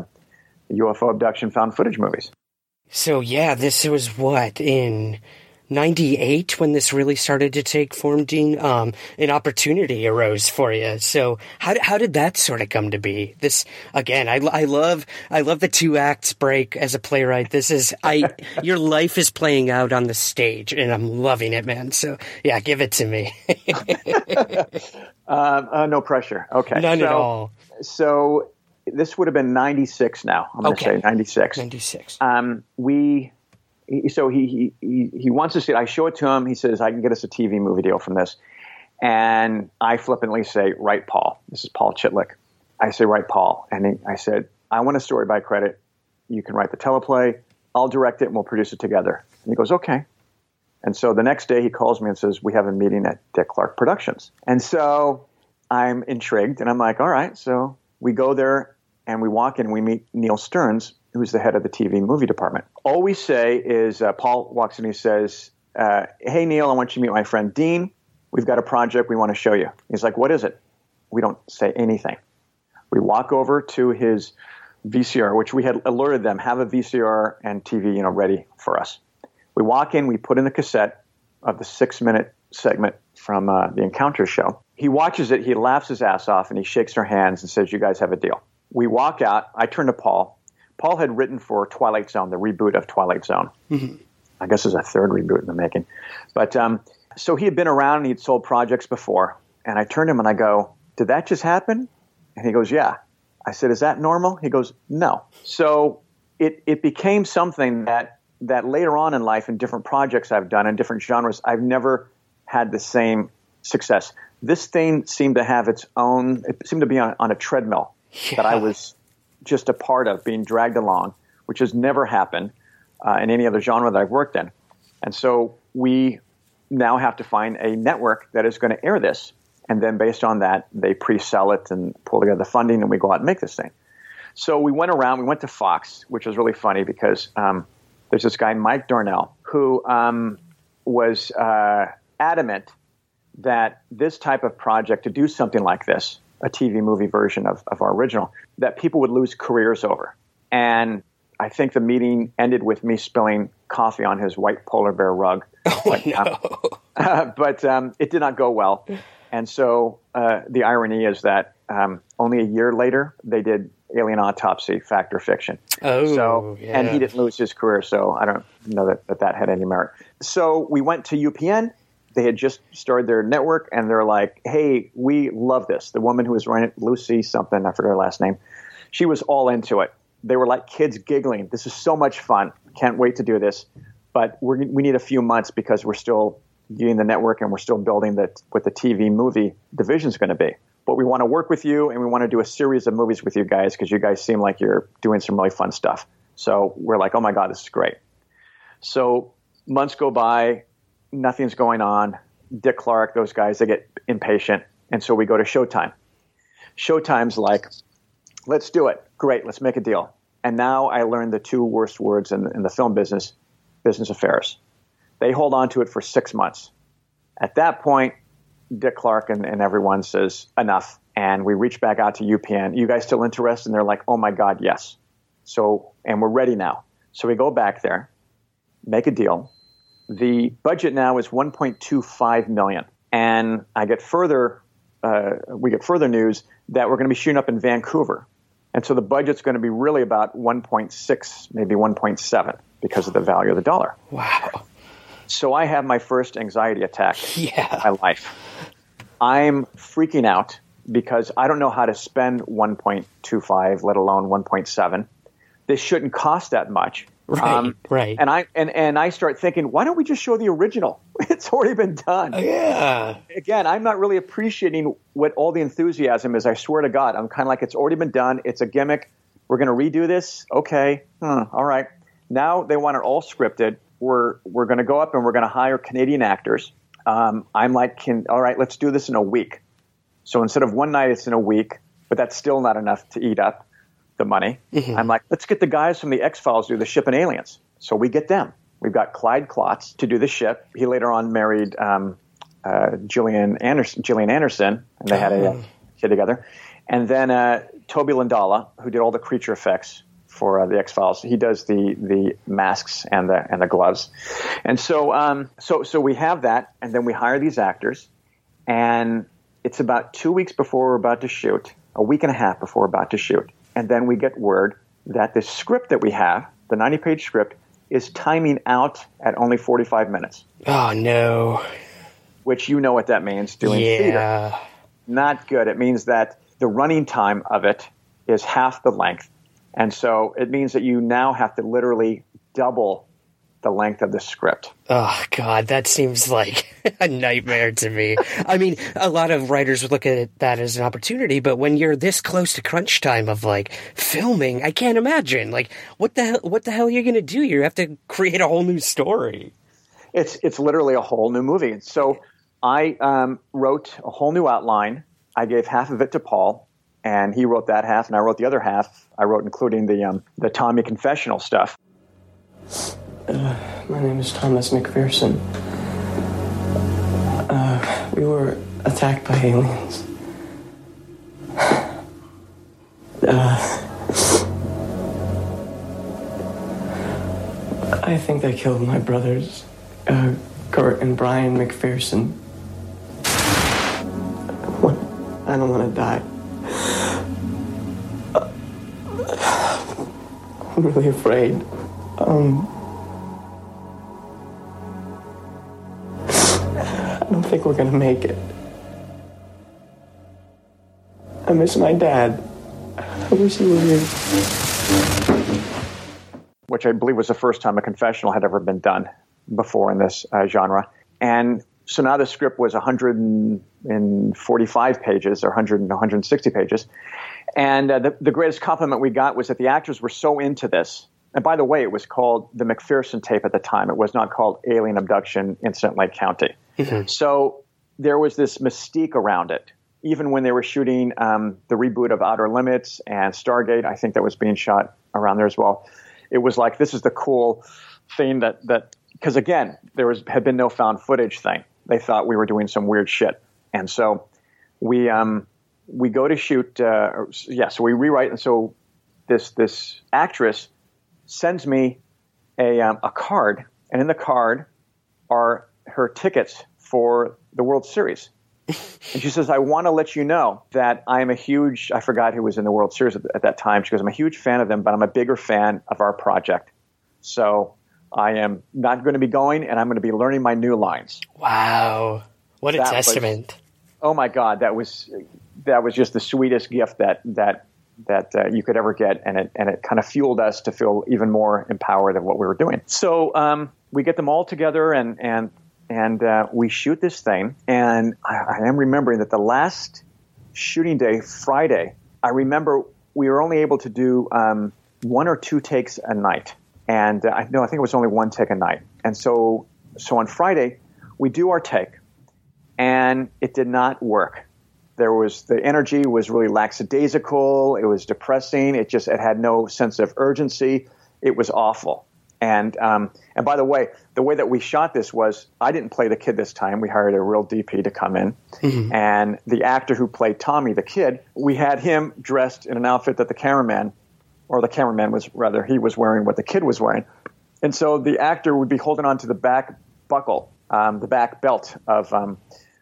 U F O abduction found footage movies. So yeah, this was what, in ninety-eight when this really started to take form, Dean? Um, an opportunity arose for you. So how how did that sort of come to be? This again, I, I love I love the two acts break as a playwright. This is I your life is playing out on the stage, and I'm loving it, man. So yeah, give it to me. um, uh, no pressure. Okay, none so, at all. So this would have been ninety-six. Now I'm going to okay. say ninety-six. ninety-six. Um, we. So he, he he wants to see it. I show it to him. He says, I can get us a T V movie deal from this. And I flippantly say, right, Paul. This is Paul Chitlick. I say, right, Paul. And he, I said, I want a story by credit. You can write the teleplay. I'll direct it, and we'll produce it together. And he goes, okay. And so the next day he calls me and says, we have a meeting at Dick Clark Productions. And so I'm intrigued, and I'm like, all right. So we go there, and we walk in, and we meet Neil Stearns, who's the head of the T V movie department. All we say is, uh, Paul walks in and he says, uh, hey, Neil, I want you to meet my friend Dean. We've got a project we want to show you. He's like, what is it? We don't say anything. We walk over to his V C R, which we had alerted them, have a V C R and T V, you know, ready for us. We walk in, we put in the cassette of the six-minute segment from uh, the Encounter show. he watches it, he laughs his ass off, and he shakes our hands and says, you guys have a deal. We walk out. I turn to Paul. Paul had written for Twilight Zone, the reboot of Twilight Zone. Mm-hmm. I guess it was a third reboot in the making. But um, so he had been around and he'd sold projects before. And I turned to him and I go, did that just happen? And he goes, yeah. I said, is that normal? He goes, no. So it it became something that that later on in life in different projects I've done in different genres, I've never had the same success. This thing seemed to have its own, it seemed to be on, on a treadmill yeah. that I was just a part of, being dragged along, which has never happened uh, in any other genre that I've worked in. And so we now have to find a network that is going to air this. And then based on that, they pre-sell it and pull together the funding, and we go out and make this thing. So we went around, we went to Fox, which was really funny because um, there's this guy, Mike Darnell, who um, was uh, adamant that this type of project, to do something like this, a T V movie version of, of our original, that people would lose careers over. And I think the meeting ended with me spilling coffee on his white polar bear rug. Oh, but, no. um, uh, but um, it did not go well. And so uh, the irony is that um, only a year later, they did Alien Autopsy, Fact or Fiction. Oh, so, yeah. And he didn't lose his career, so I don't know that, that that had any merit. So we went to U P N. They had just started their network, and they're like, hey, we love this. The woman who was running it, Lucy something, I forget her last name, she was all into it. They were like kids giggling. This is so much fun. Can't wait to do this. But we're, we need a few months because we're still getting the network and we're still building the, what the T V movie division is going to be. But we want to work with you, and we want to do a series of movies with you guys because you guys seem like you're doing some really fun stuff. So we're like, oh, my God, this is great. So months go by. Nothing's going on. Dick Clark, those guys, they get impatient. And so we go to Showtime. Showtime's like, let's do it. Great, let's make a deal. And now I learned the two worst words in, in the film business, business affairs. They hold on to it for six months. At that point, Dick Clark and, and everyone says, enough. And we reach back out to U P N. You guys still interested? And they're like, oh, my God, yes. So, and we're ready now. So we go back there, make a deal. The budget now is one point two five million dollars. And I get further, uh, we get further news that we're going to be shooting up in Vancouver. And so the budget's going to be really about one point six, maybe one point seven because of the value of the dollar. Wow. So I have my first anxiety attack yeah. in my life. I'm freaking out because I don't know how to spend one point two five, let alone one point seven. This shouldn't cost that much. Right, um, right. And I and, and I start thinking, why don't we just show the original? It's already been done. Oh, yeah. Again, I'm not really appreciating what all the enthusiasm is. I swear to God, I'm kind of like, it's already been done. It's a gimmick. We're going to redo this. Okay. Hmm, all right. Now they want it all scripted. We're we're going to go up and we're going to hire Canadian actors. Um, I'm like, can, all right, let's do this in a week. So instead of one night, it's in a week, but that's still not enough to eat up the money. Mm-hmm. I'm like, let's get the guys from the X-Files to do the Ship and Aliens. So we get them. We've got Clyde Klotz to do the ship. He later on married um, uh, Gillian Anderson, Gillian Anderson, and they had a uh, kid together. And then uh, Toby Landala, who did all the creature effects for uh, the X-Files. He does the the masks and the and the gloves. And so um, so so we have that, and then we hire these actors, and it's about two weeks before we're about to shoot, a week and a half before we're about to shoot. And then we get word that the script that we have, the ninety-page script, is timing out at only forty-five minutes. Oh, no. Which you know what that means, doing yeah. theater. Not good. It means that the running time of it is half the length. And so it means that you now have to literally double the length of the script. Oh, God, that seems like a nightmare to me. I mean, a lot of writers would look at that as an opportunity, but when you're this close to crunch time of, like, filming, I can't imagine. Like, what the hell, what the hell are you going to do? You have to create a whole new story. It's it's literally a whole new movie. So I um, wrote a whole new outline. I gave half of it to Paul, and he wrote that half, and I wrote the other half. I wrote including the um, the Tommy confessional stuff. Uh, my name is Thomas McPherson. Uh, we were attacked by aliens. Uh, I think they killed my brothers, uh, Kurt and Brian McPherson. I don't want to die. I'm really afraid. Um, I don't think we're going to make it. I miss my dad. I wish he were here. Which I believe was the first time a confessional had ever been done before in this uh, genre. And so now the script was one hundred forty-five pages or one hundred, one hundred sixty pages. And uh, the, the greatest compliment we got was that the actors were so into this. And by the way, it was called the McPherson tape at the time. It was not called Alien Abduction Incident Lake County. Mm-hmm. So there was this mystique around it. Even when they were shooting um, the reboot of Outer Limits and Stargate, I think that was being shot around there as well. It was like, this is the cool thing that, that because again, there was had been no found footage thing. They thought we were doing some weird shit. And so we um, we go to shoot, uh, yeah, so we rewrite. And so this this actress sends me a, um, a card, and in the card are her tickets for the World Series. And she says, I want to let you know that I am a huge, I forgot who was in the World Series at, at that time. She goes, I'm a huge fan of them, but I'm a bigger fan of our project. So I am not going to be going, and I'm going to be learning my new lines. Wow. What a that testament. Was, oh my God. That was, that was just the sweetest gift that, that, that uh, you could ever get. And it, and it kind of fueled us to feel even more empowered of what we were doing. So um, we get them all together and, and, And uh, we shoot this thing, and I, I am remembering that the last shooting day, Friday, I remember we were only able to do um, one or two takes a night. And uh, I no, I think it was only one take a night. And so so on Friday, we do our take, and it did not work. There was the energy was really lackadaisical. It was depressing. It just it had no sense of urgency. It was awful. And um, and by the way, the way that we shot this was I didn't play the kid this time. We hired a real D P to come in. Mm-hmm. And the actor who played Tommy, the kid, we had him dressed in an outfit that the cameraman, or the cameraman was rather, he was wearing what the kid was wearing. And so the actor would be holding on to the back buckle, um, the back belt of um,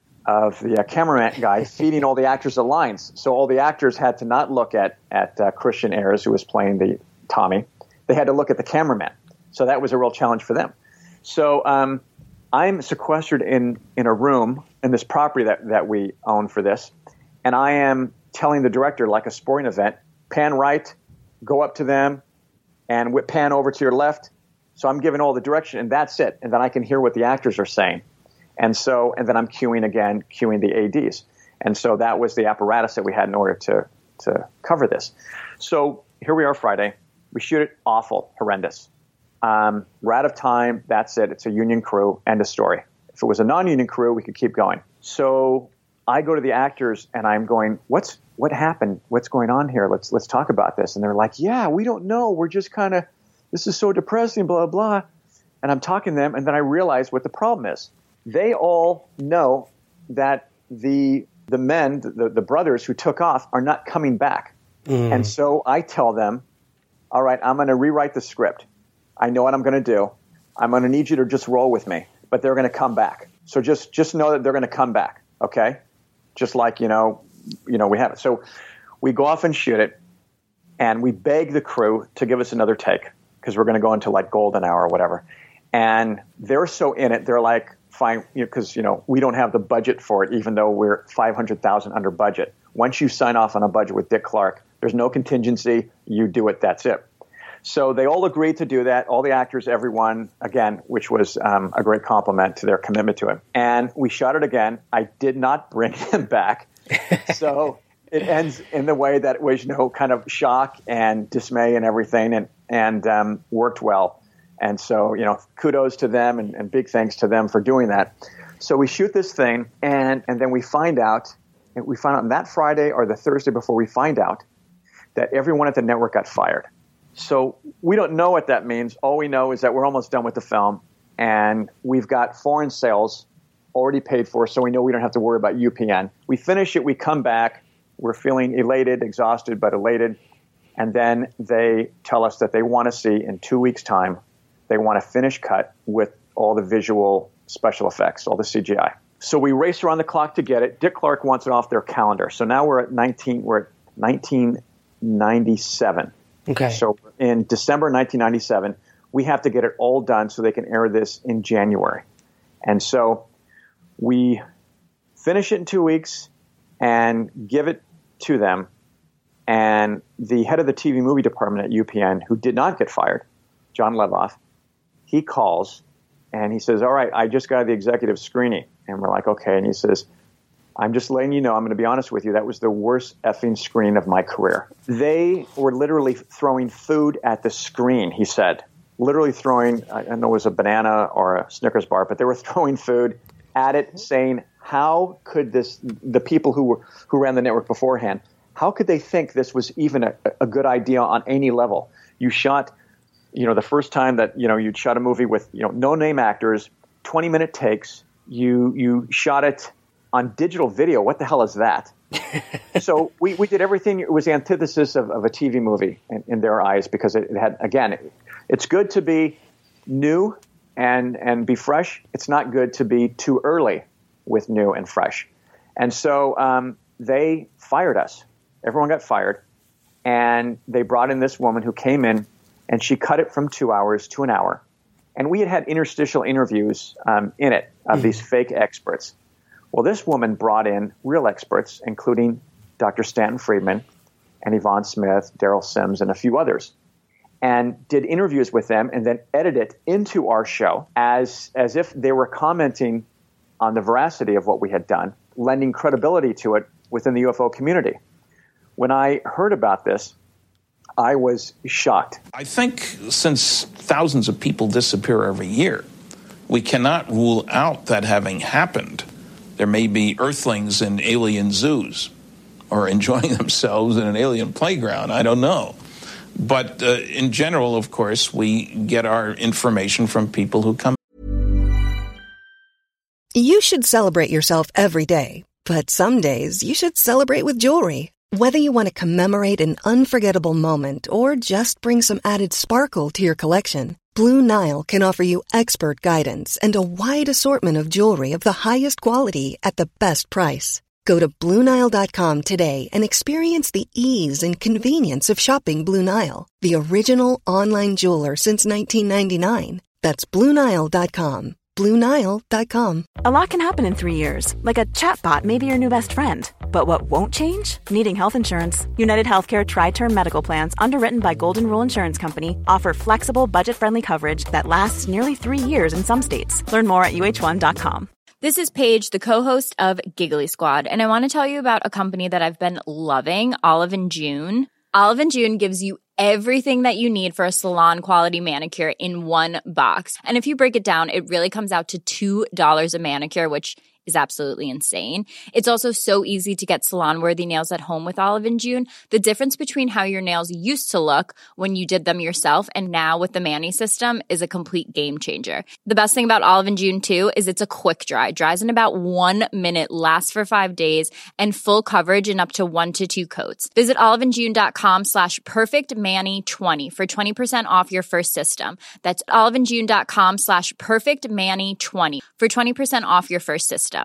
of the uh, cameraman guy, feeding all the actors the lines. So all the actors had to not look at, at uh, Christian Ayers, who was playing the Tommy. They had to look at the cameraman. So that was a real challenge for them. So um, I'm sequestered in, in a room in this property that, that we own for this, and I am telling the director, like a sporting event, pan right, go up to them, and whip pan over to your left. So I'm giving all the direction, and that's it. And then I can hear what the actors are saying. And so, and then I'm cueing again, cueing the A Ds. And so that was the apparatus that we had in order to, to cover this. So here we are Friday. We shoot it awful, horrendous. Um, we're out of time. That's it. It's a union crew. End of story. If it was a non-union crew, we could keep going. So I go to the actors and I'm going, what's, what happened? What's going on here? Let's, let's talk about this. And they're like, yeah, we don't know. We're just kind of, this is so depressing, blah, blah. And I'm talking to them. And then I realize what the problem is. They all know that the, the men, the, the brothers who took off are not coming back. Mm. And so I tell them, all right, I'm going to rewrite the script. I know what I'm going to do. I'm going to need you to just roll with me, but they're going to come back. So just, just know that they're going to come back. Okay. Just like, you know, you know, we have it. So we go off and shoot it, and we beg the crew to give us another take because we're going to go into like golden hour or whatever. And they're so in it. They're like, fine, you know, cause you know, we don't have the budget for it, even though we're five hundred thousand under budget. Once you sign off on a budget with Dick Clark, there's no contingency. You do it. That's it. So they all agreed to do that, all the actors, everyone, again, which was um, a great compliment to their commitment to it. And we shot it again. I did not bring him back. So it ends in the way that it was, you know, kind of shock and dismay and everything, and, and um, worked well. And so, you know, kudos to them and, and big thanks to them for doing that. So we shoot this thing, and, and then we find out, we find out on that Friday or the Thursday before we find out that everyone at the network got fired. So we don't know what that means. All we know is that we're almost done with the film, and we've got foreign sales already paid for, so we know we don't have to worry about U P N. We finish it, we come back, we're feeling elated, exhausted, but elated, and then they tell us that they want to see in two weeks' time, they want a finished cut with all the visual special effects, all the C G I. So we race around the clock to get it. Dick Clark wants it off their calendar. So now we're at nineteen. We're at nineteen ninety-seven. Okay. So in December nineteen ninety-seven, we have to get it all done so they can air this in January. And so we finish it in two weeks and give it to them. And the head of the T V movie department at U P N, who did not get fired, John Levoff, he calls and he says, all right, I just got the executive screening. And we're like, okay. And he says, I'm just letting you know, I'm going to be honest with you, that was the worst effing screen of my career. They were literally throwing food at the screen, he said. Literally throwing, I don't know it was a banana or a Snickers bar, but they were throwing food at it, saying, how could this, the people who were who ran the network beforehand, how could they think this was even a, a good idea on any level? You shot, you know, the first time that, you know, you'd shot a movie with, you know, no-name actors, twenty-minute takes, you you shot it on digital video. What the hell is that? So we, we did everything. It was the antithesis of, of a T V movie in, in their eyes, because it, it had, again, it, it's good to be new and and be fresh. It's not good to be too early with new and fresh. And so um, they fired us. Everyone got fired. And they brought in this woman who came in, and she cut it from two hours to an hour. And we had had interstitial interviews um, in it of mm-hmm. these fake experts. Well, this woman brought in real experts, including Doctor Stanton Friedman and Yvonne Smith, Daryl Sims, and a few others, and did interviews with them and then edited it into our show as as if they were commenting on the veracity of what we had done, lending credibility to it within the U F O community. When I heard about this, I was shocked. I think since thousands of people disappear every year, we cannot rule out that having happened. There may be earthlings in alien zoos or enjoying themselves in an alien playground. I don't know. But uh, in general, of course, we get our information from people who come. You should celebrate yourself every day, but some days you should celebrate with jewelry. Whether you want to commemorate an unforgettable moment or just bring some added sparkle to your collection, Blue Nile can offer you expert guidance and a wide assortment of jewelry of the highest quality at the best price. Go to Blue Nile dot com today and experience the ease and convenience of shopping Blue Nile, the original online jeweler since nineteen ninety-nine. That's Blue Nile dot com. Blue Nile dot com. A lot can happen in three years, like a chatbot may be your new best friend. But what won't change? Needing health insurance. United Healthcare Tri-Term Medical Plans, underwritten by Golden Rule Insurance Company, offer flexible, budget-friendly coverage that lasts nearly three years in some states. Learn more at U H one dot com. This is Paige, the co-host of Giggly Squad, and I want to tell you about a company that I've been loving, Olive and June. Olive and June gives you everything that you need for a salon-quality manicure in one box. And if you break it down, it really comes out to two dollars a manicure, which is absolutely insane. It's also so easy to get salon-worthy nails at home with Olive and June. The difference between how your nails used to look when you did them yourself and now with the Mani system is a complete game changer. The best thing about Olive and June, too, is it's a quick dry. Dries in about one minute, lasts for five days, and full coverage in up to one to two coats. Visit oliveandjune.com slash perfectmani20 for twenty percent off your first system. That's oliveandjune.com slash perfectmani20 for twenty percent off your first system.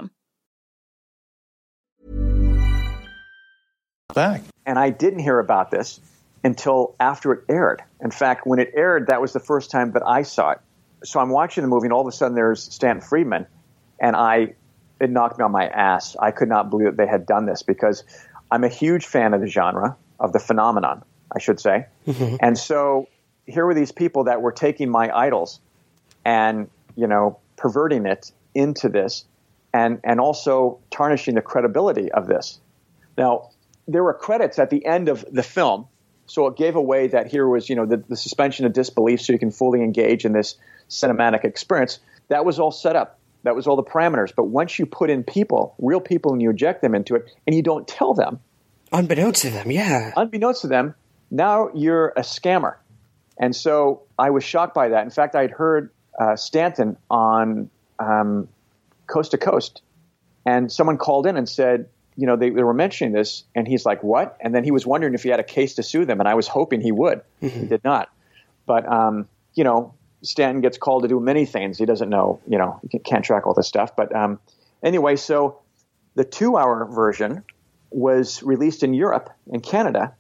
Back. And I didn't hear about this until after it aired. In fact, when it aired, that was the first time that I saw it. So I'm watching the movie, and all of a sudden there's Stanton Friedman, and I it knocked me on my ass. I could not believe that they had done this, because I'm a huge fan of the genre, of the phenomenon, I should say. Mm-hmm. And so here were these people that were taking my idols and, you know, perverting it into this, and and also tarnishing the credibility of this. Now, there were credits at the end of the film, so it gave away that here was, you know, the, the suspension of disbelief so you can fully engage in this cinematic experience. That was all set up. That was all the parameters. But once you put in people, real people, and you eject them into it, and you don't tell them. Unbeknownst to them, yeah. Unbeknownst to them, now you're a scammer. And so I was shocked by that. In fact, I had heard uh, Stanton on um, Coast to Coast, and someone called in and said, you know, they, they were mentioning this, and he's like, what? And then he was wondering if he had a case to sue them, and I was hoping he would. Mm-hmm. He did not. But, um, you know, Stanton gets called to do many things. He doesn't know, you know, he can't track all this stuff. But um, anyway, so the two-hour version was released in Europe and Canada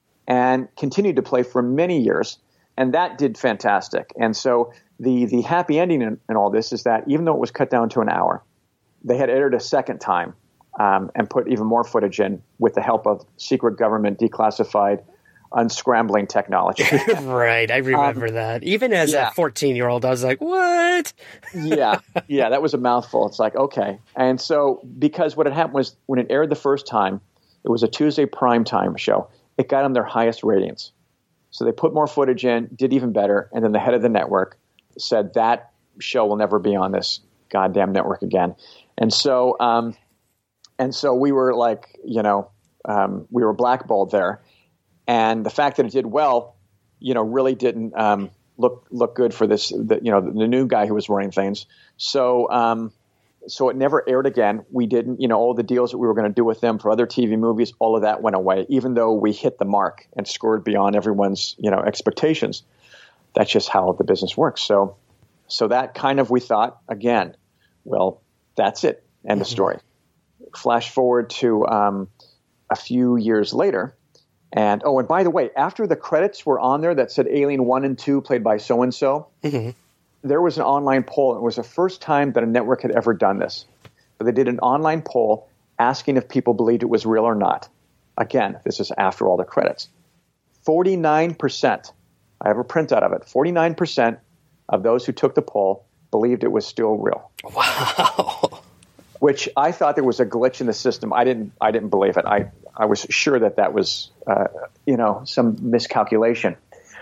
and continued to play for many years. And that did fantastic. And so the the happy ending in, in all this is that even though it was cut down to an hour, they had aired a second time um, and put even more footage in with the help of secret government declassified unscrambling technology. Right. I remember um, that. Even as yeah. a fourteen-year-old, I was like, what? yeah. Yeah, that was a mouthful. It's like, okay. And so because what had happened was when it aired the first time, it was a Tuesday primetime show. It got them their highest ratings. So they put more footage in, did even better, and then the head of the network said that show will never be on this goddamn network again. And so um, and so we were like, you know, um, we were blackballed there. And the fact that it did well, you know, really didn't um, look look good for this, the, you know, the, the new guy who was running things. So um, so it never aired again. We didn't, you know, all the deals that we were going to do with them for other T V movies, all of that went away, even though we hit the mark and scored beyond everyone's, you know, expectations. That's just how the business works. So so that kind of, we thought, again, well, that's it. End of story. Flash forward to um, a few years later. And, oh, and by the way, after the credits were on there that said Alien one and two played by so-and-so, mm-hmm. there was an online poll. It was the first time that a network had ever done this. But they did an online poll asking if people believed it was real or not. Again, this is after all the credits. forty-nine percent, I have a printout of it, forty-nine percent of those who took the poll believed it was still real. Wow. Which I thought there was a glitch in the system. I didn't I didn't believe it. I, I was sure that that was, uh, you know, some miscalculation.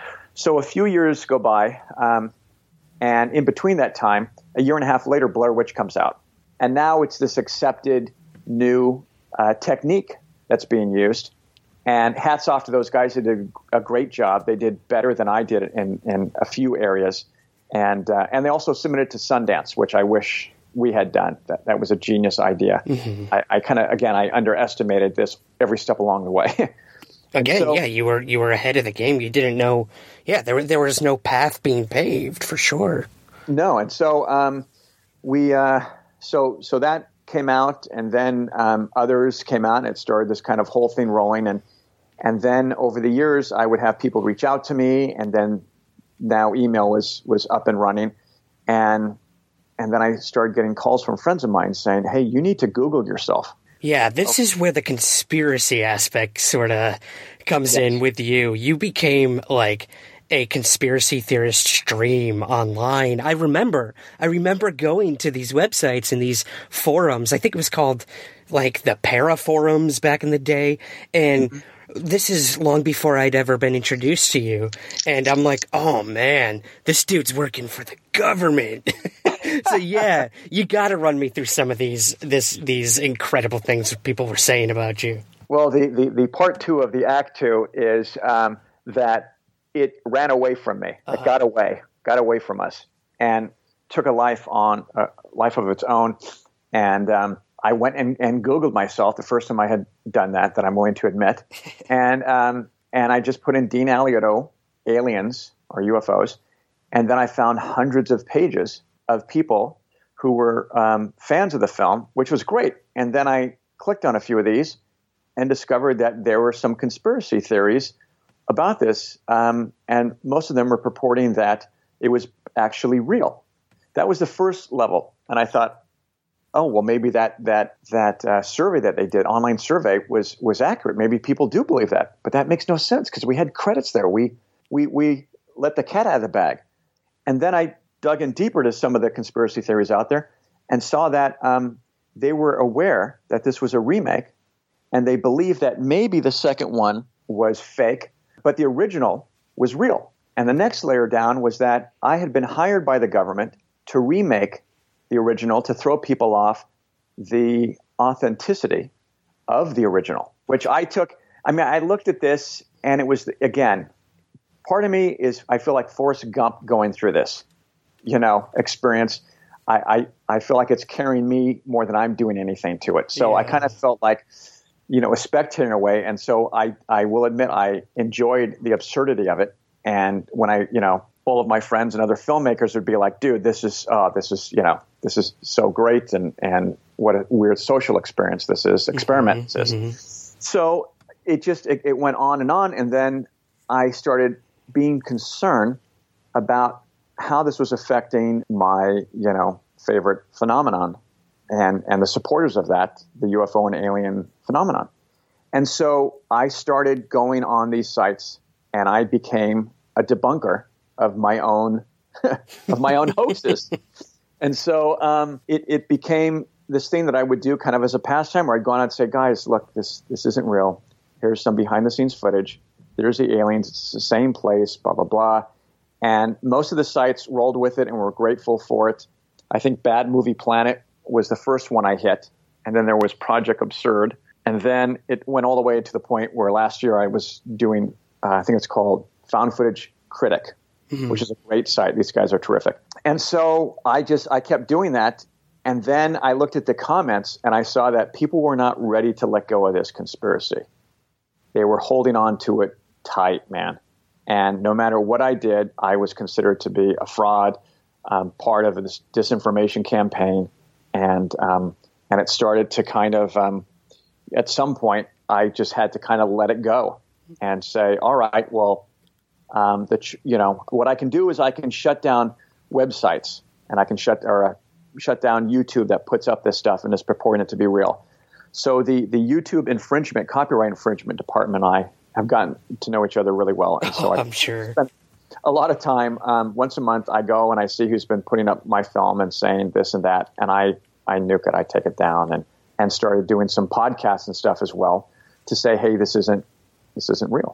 So a few years go by, um, and in between that time, a year and a half later, Blair Witch comes out. And now it's this accepted new uh, technique that's being used. And hats off to those guys who did a great job. They did better than I did in, in a few areas. And uh, and they also submitted to Sundance, which I wish we had done. That that was a genius idea. Mm-hmm. I, I kind of, again, I underestimated this every step along the way. Again, so, yeah, you were you were ahead of the game. You didn't know, yeah, there there was no path being paved for sure. No, and so um, we, uh, so so that came out, and then um, others came out, and it started this kind of whole thing rolling, and and then over the years, I would have people reach out to me, and then now email was was up and running, and. And then I started getting calls from friends of mine saying, hey, you need to Google yourself. Yeah, this okay. is where the conspiracy aspect sort of comes yes. in with you. You became like a conspiracy theorist stream online. I remember, I remember going to these websites and these forums. I think it was called like the Para forums back in the day. And mm-hmm. this is long before I'd ever been introduced to you. And I'm like, oh man, this dude's working for the government. So yeah, you got to run me through some of these this these incredible things people were saying about you. Well, the, the, the part two of the act two is um, that it ran away from me. Uh-huh. It got away, got away from us, and took a life on a life of its own. And um, I went and, and Googled myself the first time I had done that, that I'm willing to admit. and um, and I just put in Dean Alioto, aliens or U F Os, and then I found hundreds of pages of people who were um, fans of the film, which was great. And then I clicked on a few of these and discovered that there were some conspiracy theories about this. Um, and most of them were purporting that it was actually real. That was the first level. And I thought, oh, well, maybe that that that uh, survey that they did, online survey, was was accurate. Maybe people do believe that. But that makes no sense because we had credits there. We, we, we let the cat out of the bag. And then I dug in deeper to some of the conspiracy theories out there and saw that um, they were aware that this was a remake, and they believed that maybe the second one was fake, but the original was real. And the next layer down was that I had been hired by the government to remake the original to throw people off the authenticity of the original, which I took. I mean, I looked at this, and it was, again, part of me is, I feel like Forrest Gump going through this. you know, experience, I, I, I feel like it's carrying me more than I'm doing anything to it. So yeah. I kind of felt like, you know, a spectator in a way. And so I, I will admit I enjoyed the absurdity of it. And when I, you know, all of my friends and other filmmakers would be like, dude, this is, uh, this is, you know, this is so great. And, and what a weird social experience this is, experiment mm-hmm, this is. Mm-hmm. So it just, it, it went on and on. And then I started being concerned about how this was affecting my, you know, favorite phenomenon and, and the supporters of that, the U F O and alien phenomenon. And so I started going on these sites and I became a debunker of my own, of my own hoaxes. And so um, it, it became this thing that I would do kind of as a pastime where I'd go on and say, guys, look, this this isn't real. Here's some behind-the-scenes footage. There's the aliens. It's the same place, blah, blah, blah. And most of the sites rolled with it and were grateful for it. I think Bad Movie Planet was the first one I hit. And then there was Project Absurd. And then it went all the way to the point where last year I was doing, uh, I think it's called Found Footage Critic, mm-hmm. which is a great site. These guys are terrific. And so I just, I kept doing that. And then I looked at the comments and I saw that people were not ready to let go of this conspiracy. They were holding on to it tight, man. And no matter what I did, I was considered to be a fraud, um, part of this disinformation campaign. And, um, and it started to kind of, um, at some point, I just had to kind of let it go and say, all right, well, um, the, you know, what I can do is I can shut down websites and I can shut or uh, shut down YouTube that puts up this stuff and is purporting it to be real. So the, the YouTube infringement, copyright infringement department, and I have gotten to know each other really well. And so oh, I I'm sure. spent a lot of time. Um, once a month, I go and I see who's been putting up my film and saying this and that, and I, I nuke it. I take it down and, and started doing some podcasts and stuff as well to say, hey, this isn't this isn't real.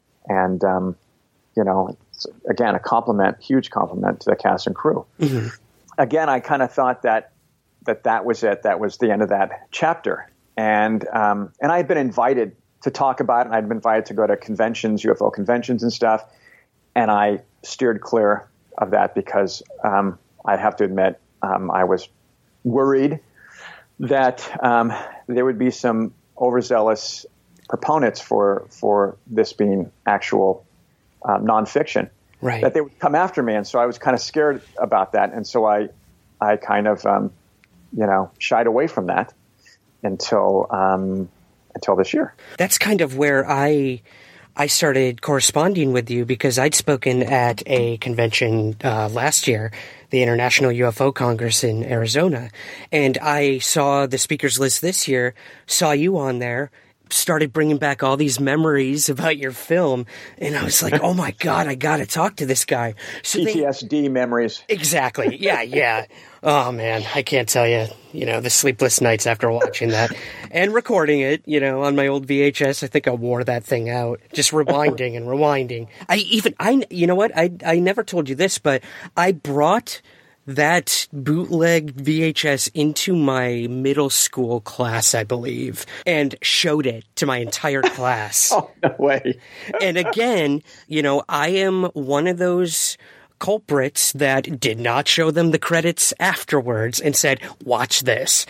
And um, you know, it's, again, a compliment, huge compliment to the cast and crew. Mm-hmm. Again, I kind of thought that that that was it. That was the end of that chapter. And um, and I had been invited to talk about it, and I'd been invited to go to conventions, U F O conventions and stuff. And I steered clear of that because um, I have to admit um, I was worried that um, there would be some overzealous proponents for for this being actual um, nonfiction, right? That they would come after me, and so I was kind of scared about that, and so I I kind of um, you know shied away from that until um, until this year. That's kind of where I I started corresponding with you because I'd spoken at a convention uh, last year, the International U F O Congress in Arizona, and I saw the speakers list this year, saw you on there, started bringing back all these memories about your film, and I was like, oh my God, I gotta talk to this guy. So P T S D they, memories. Exactly. Yeah, yeah. Oh man, I can't tell you, you know, the sleepless nights after watching that and recording it, you know, on my old V H S. I think I wore that thing out, just rewinding and rewinding. I even, I, you know what? I, I never told you this, but I brought that bootleg V H S into my middle school class, I believe, and showed it to my entire class. Oh, no way. And again, you know, I am one of those culprits that did not show them the credits afterwards and said, watch this.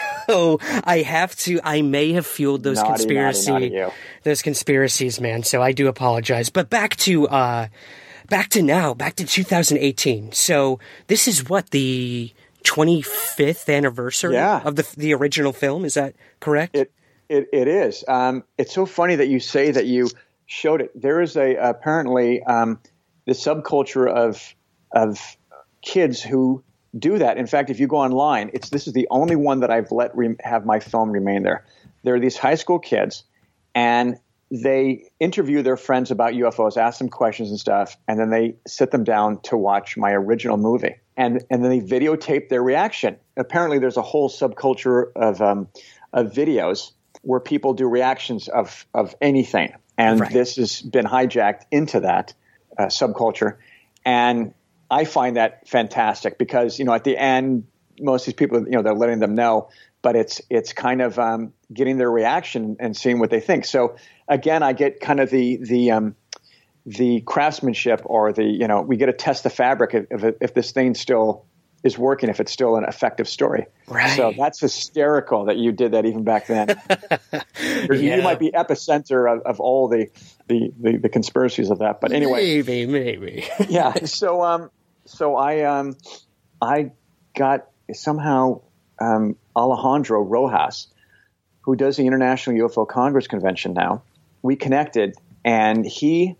So I have to, I may have fueled those naughty, conspiracy, naughty, naughty those conspiracies, man. So I do apologize. But back to, uh, back to now, back to two thousand eighteen. So this is what, the twenty-fifth anniversary yeah. of the the original film. Is that correct? It, it, it is. Um, it's so funny that you say that you showed it. There is a, apparently, um, the subculture of of kids who do that. In fact, if you go online, it's this is the only one that I've let re- have my film remain there. There are these high school kids, and they interview their friends about U F Os, ask them questions and stuff, and then they sit them down to watch my original movie. And and then they videotape their reaction. Apparently, there's a whole subculture of um, of videos where people do reactions of of anything, and right. This has been hijacked into that Uh, subculture. And I find that fantastic because, you know, at the end, most of these people, you know, they're letting them know, but it's, it's kind of um, getting their reaction and seeing what they think. So again, I get kind of the, the, um, the craftsmanship or the, you know, we get to test the fabric if, if, if this thing still is working, if it's still an effective story. Right. So that's hysterical that you did that even back then. Yeah. You might be epicenter of, of all the, the, the, the conspiracies of that. But anyway, maybe, maybe. yeah. So, um, so I, um, I got somehow um, Alejandro Rojas, who does the International U F O Congress Convention now. We connected, and he,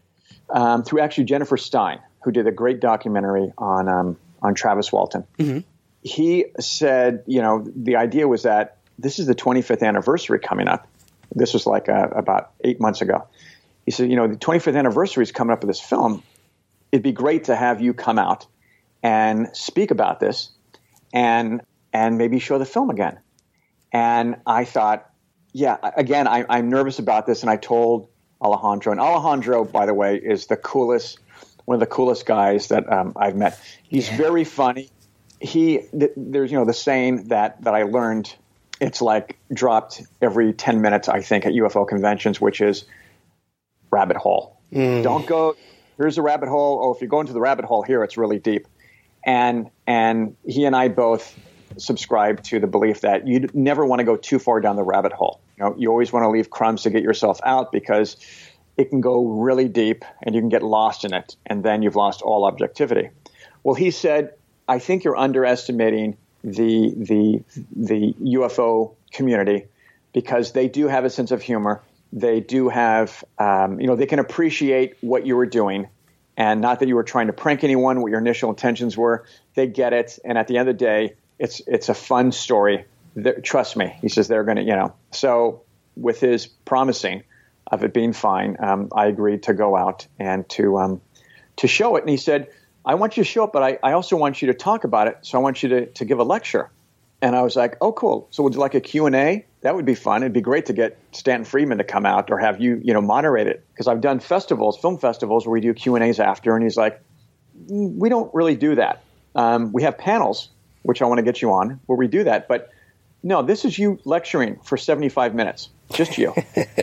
um, through actually Jennifer Stein, who did a great documentary on um, on Travis Walton, mm-hmm. he said, you know, the idea was that this is the twenty-fifth anniversary coming up. This was like uh, about eight months ago. He said, you know, the twenty-fifth anniversary is coming up of this film. It'd be great to have you come out and speak about this and and maybe show the film again. And I thought, yeah, again, I, I'm nervous about this. And I told Alejandro. And Alejandro, by the way, is the coolest, one of the coolest guys that um, I've met. He's yeah. very funny. He th- There's, you know, the saying that, that I learned, it's like dropped every ten minutes, I think, at U F O conventions, which is rabbit hole. Mm. Don't go, here's a rabbit hole. Oh, if you go into the rabbit hole here, it's really deep. And and he and I both subscribe to the belief that you never want to go too far down the rabbit hole. You know, you always want to leave crumbs to get yourself out, because it can go really deep and you can get lost in it, and then you've lost all objectivity. Well, he said, I think you're underestimating the the the U F O community, because they do have a sense of humor. They do have, um, you know, they can appreciate what you were doing, and not that you were trying to prank anyone, what your initial intentions were. They get it, and at the end of the day, it's it's a fun story. They're, trust me, he says they're going to, you know. So with his promising of it being fine, um, I agreed to go out and to um, to show it. And he said, I want you to show it, but I, I also want you to talk about it. So I want you to, to give a lecture. And I was like, oh, cool. So would you like a Q and A? That would be fun. It'd be great to get Stanton Friedman to come out, or have you, you know, moderate it. Because I've done festivals, film festivals, where we do Q and A's after. And he's like, we don't really do that. Um, we have panels, which I want to get you on, where we do that. But no, this is you lecturing for seventy-five minutes, just you.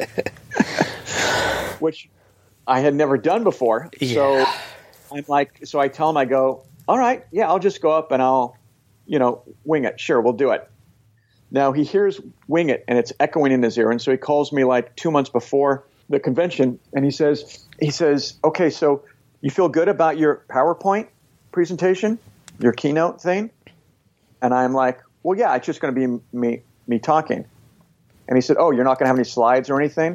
Which I had never done before. Yeah. So I'm like, so I tell him, I go, all right, yeah, I'll just go up and I'll, you know, wing it. Sure, we'll do it. Now he hears wing it, and it's echoing in his ear. And so he calls me like two months before the convention, and he says, he says, okay, so you feel good about your PowerPoint presentation, your keynote thing? And I'm like, well, yeah, it's just going to be me, me talking. And he said, oh, you're not going to have any slides or anything?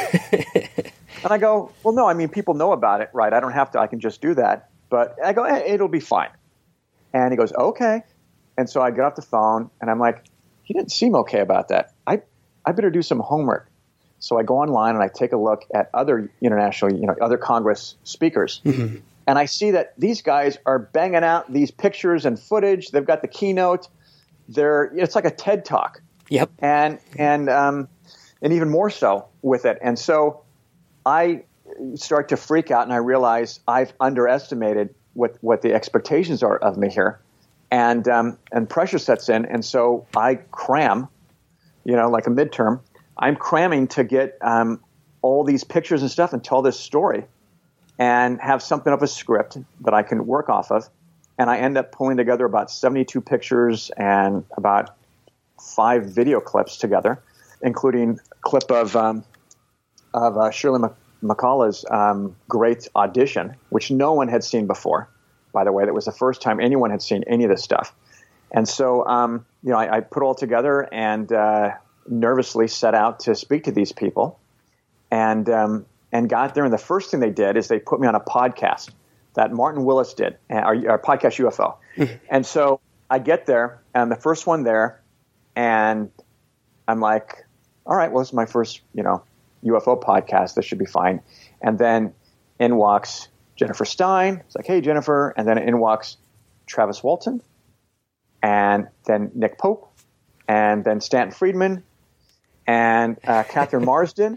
And I go, well, no, I mean, people know about it, right? I don't have to, I can just do that. But I go, hey, it'll be fine. And he goes, okay. And so I get off the phone, and I'm like, he didn't seem okay about that. I I better do some homework. So I go online and I take a look at other international, you know, other Congress speakers. Mm-hmm. And I see that these guys are banging out these pictures and footage. They've got the keynote. They're, it's like a TED Talk. Yep. And and um, and even more so with it. And so I start to freak out, and I realize I've underestimated what, what the expectations are of me here. And um, and pressure sets in, and so I cram, you know, like a midterm. I'm cramming to get um, all these pictures and stuff and tell this story and have something of a script that I can work off of. And I end up pulling together about seventy-two pictures and about five video clips together, including a clip of um, of uh, Shirley McCullough's um, great audition, which no one had seen before. By the way, that was the first time anyone had seen any of this stuff. And so, um, you know, I, I put all together and uh, nervously set out to speak to these people, and um, and got there. And the first thing they did is they put me on a podcast that Martin Willis did, our, our podcast U F O. And so I get there, and the first one there, and I'm like, all right, well, this is my first, you know, U F O podcast. This should be fine. And then in walks Jennifer Stein. It's like, hey, Jennifer. And then in walks Travis Walton, and then Nick Pope, and then Stanton Friedman, and uh, Catherine Marsden,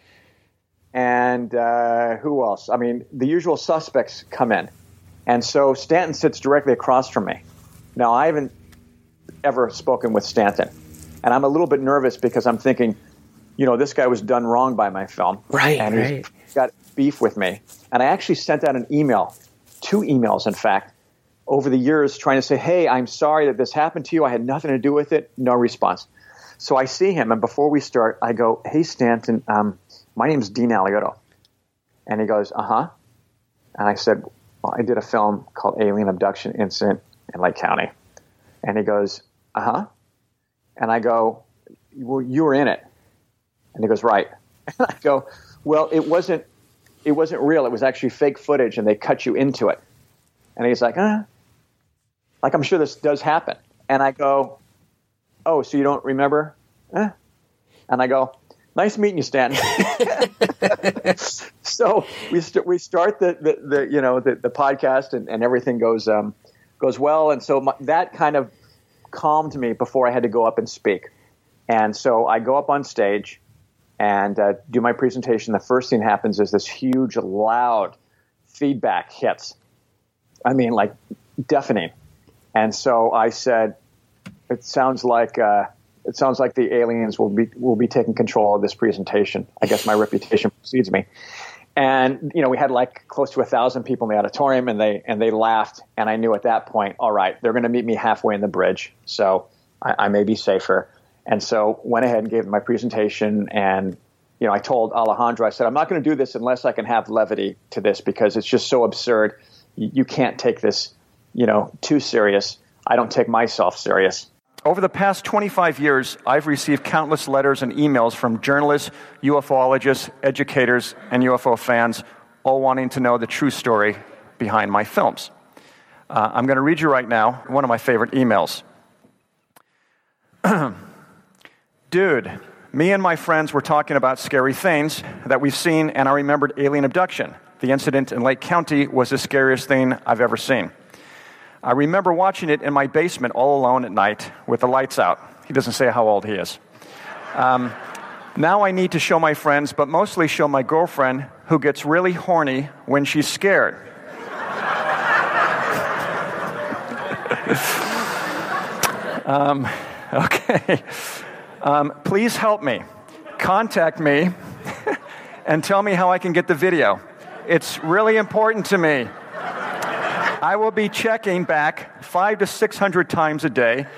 and uh, who else? I mean, the usual suspects come in. And so Stanton sits directly across from me. Now, I haven't ever spoken with Stanton, and I'm a little bit nervous because I'm thinking, you know, this guy was done wrong by my film. Right, and right. he's got beef with me. And I actually sent out an email, two emails, in fact, over the years trying to say, hey, I'm sorry that this happened to you. I had nothing to do with it. No response. So I see him, and before we start, I go, hey, Stanton, um, my name's Dean Alioto. And he goes, uh-huh. And I said, well, I did a film called Alien Abduction Incident in Lake County. And he goes, uh-huh. And I go, well, you were in it. And he goes, right. And I go, well, it wasn't, it wasn't real. It was actually fake footage, and they cut you into it. And he's like, uh, like, I'm sure this does happen. And I go, oh, so you don't remember? Eh? And I go, nice meeting you, Stanton. So we st- we start the, the, the you know the, the podcast, and, and everything goes um, goes well. And so my, that kind of calmed me before I had to go up and speak. And so I go up on stage and uh, do my presentation. The first thing happens is this huge, loud feedback hits. I mean, like deafening. And so I said, "It sounds like uh, it sounds like the aliens will be will be taking control of this presentation. I guess my reputation precedes me." And you know, we had like close to a thousand people in the auditorium, and they and they laughed. And I knew at that point, all right, they're going to meet me halfway in the bridge, so I, I may be safer. And so went ahead and gave my presentation. And you know, I told Alejandro, I said, I'm not going to do this unless I can have levity to this, because it's just so absurd. You, you can't take this, you know, too serious. I don't take myself serious. Over the past twenty-five years, I've received countless letters and emails from journalists, UFOlogists, educators, and U F O fans, all wanting to know the true story behind my films. Uh, I'm going to read you right now one of my favorite emails. Dude, me and my friends were talking about scary things that we've seen, and I remembered alien abduction. The incident in Lake County was the scariest thing I've ever seen. I remember watching it in my basement all alone at night with the lights out. He doesn't say how old he is. Um, now I need to show my friends, but mostly show my girlfriend, who gets really horny when she's scared. um, okay. Um, please help me. Contact me and tell me how I can get the video. It's really important to me. I will be checking back five to six hundred times a day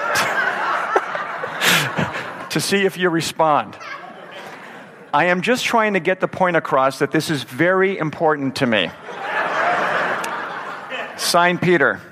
to see if you respond. I am just trying to get the point across that this is very important to me. Signed, Peter.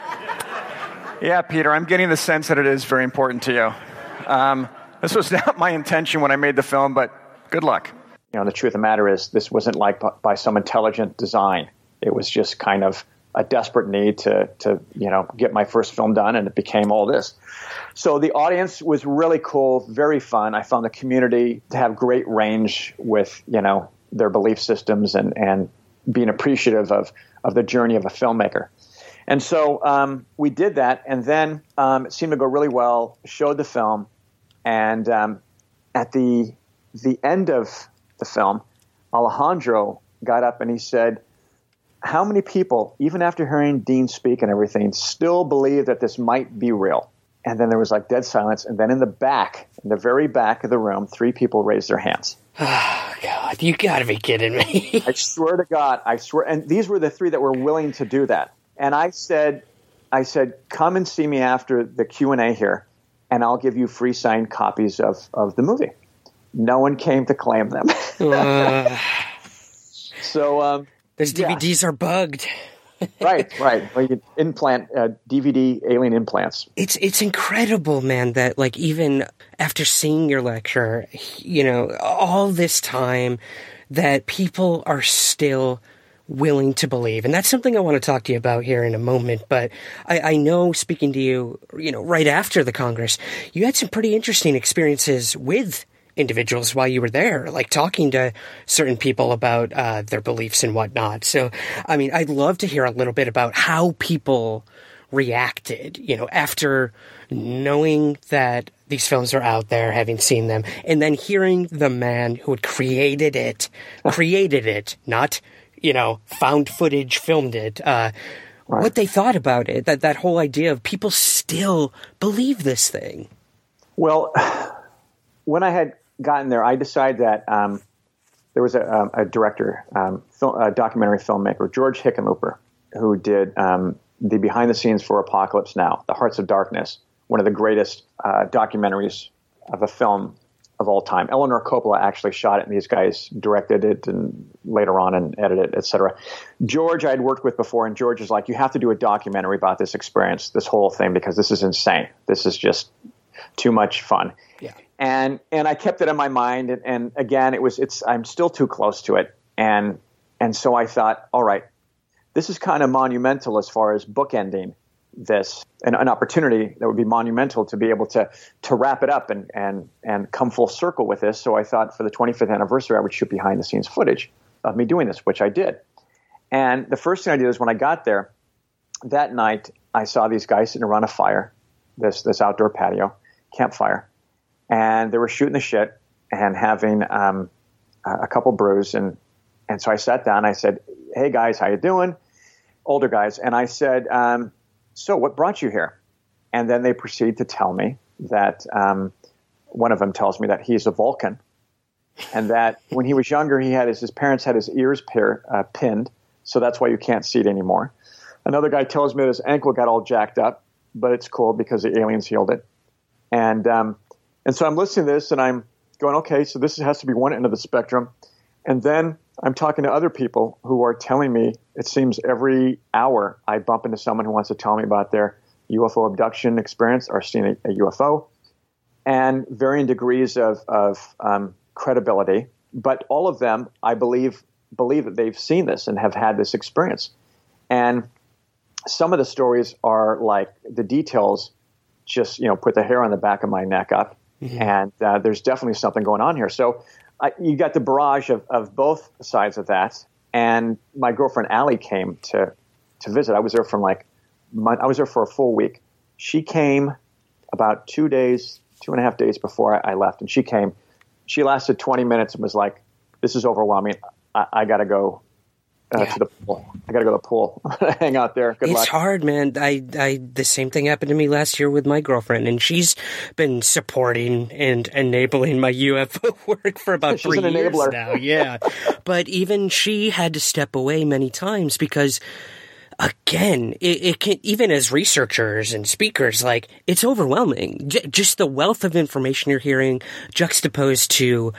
Yeah, Peter, I'm getting the sense that it is very important to you. Um, this was not my intention when I made the film, but good luck. You know, the truth of the matter is, this wasn't like by, by some intelligent design. It was just kind of a desperate need to, to, you know, get my first film done, and it became all this. So the audience was really cool, very fun. I found the community to have great range with, you know, their belief systems and, and being appreciative of, of the journey of a filmmaker. And so um, we did that, and then um, it seemed to go really well, showed the film, and um, at the the end of the film, Alejandro got up and he said, how many people, even after hearing Dean speak and everything, still believe that this might be real? And then there was like dead silence. And then in the back, in the very back of the room, three people raised their hands. Oh, God, you got to be kidding me. I swear to God, I swear. And these were the three that were willing to do that. And I said, I said, come and see me after the Q and A here, and I'll give you free signed copies of, of the movie. No one came to claim them. uh. So, um, Those D V Ds yeah. are bugged. right, right. Well, you implant uh, D V D alien implants. It's it's incredible, man, that like even after seeing your lecture, you know, all this time, that people are still willing to believe. And that's something I want to talk to you about here in a moment. But I, I know, speaking to you, you know, right after the Congress, you had some pretty interesting experiences with individuals while you were there, like talking to certain people about uh, their beliefs and whatnot. So, I mean, I'd love to hear a little bit about how people reacted, you know, after knowing that these films are out there, having seen them, and then hearing the man who had created it, created it, not, you know, found footage, filmed it, uh, right. What they thought about it, that, that whole idea of people still believe this thing. Well, when I had gotten there, I decided that um, there was a, a director, um, film, a documentary filmmaker, George Hickenlooper, who did um, the behind the scenes for Apocalypse Now, The Hearts of Darkness, one of the greatest uh, documentaries of a film of all time. Eleanor Coppola actually shot it, and these guys directed it and later on and edited it, et cetera. George I had worked with before, and George is like, you have to do a documentary about this experience, this whole thing, because this is insane. This is just too much fun. Yeah. And and I kept it in my mind. And, and again, it was it's I'm still too close to it. And and so I thought, all right, this is kind of monumental as far as bookending this, an, an opportunity that would be monumental to be able to to wrap it up and and and come full circle with this. So I thought for the twenty-fifth anniversary, I would shoot behind the scenes footage of me doing this, which I did. And the first thing I did is when I got there that night, I saw these guys sitting around a fire, this this outdoor patio campfire, and they were shooting the shit and having um, a couple brews. And and so I sat down. I said, "Hey guys, how you doing?" Older guys, and I said, um, "So what brought you here?" And then they proceed to tell me that um, one of them tells me that he's a Vulcan, and that when he was younger, he had his, his parents had his ears pair, uh, pinned, so that's why you can't see it anymore. Another guy tells me that his ankle got all jacked up, but it's cool because the aliens healed it. And um, and so I'm listening to this, and I'm going, okay, so this has to be one end of the spectrum. And then I'm talking to other people who are telling me, it seems every hour I bump into someone who wants to tell me about their U F O abduction experience or seeing a, a U F O, and varying degrees of, of um, credibility. But all of them, I believe, believe that they've seen this and have had this experience. And some of the stories are like the details just, you know, put the hair on the back of my neck up. Mm-hmm. And uh, there's definitely something going on here. So I, you got the barrage of, of both sides of that. And my girlfriend, Allie, came to, to visit. I was there from like, I was there for a full week. She came about two days, two and a half days before I, I left. And she came, she lasted twenty minutes and was like, this is overwhelming. I, I got to go. Uh, yeah. To the pool. I got to go to the pool. Hang out there. Good it's luck. hard, man. I, I, the same thing happened to me last year with my girlfriend, and she's been supporting and enabling my U F O work for about she's three an years enabler. now. Yeah, but even she had to step away many times because, again, it, it can, even as researchers and speakers, like, it's overwhelming. J- just the wealth of information you're hearing juxtaposed to,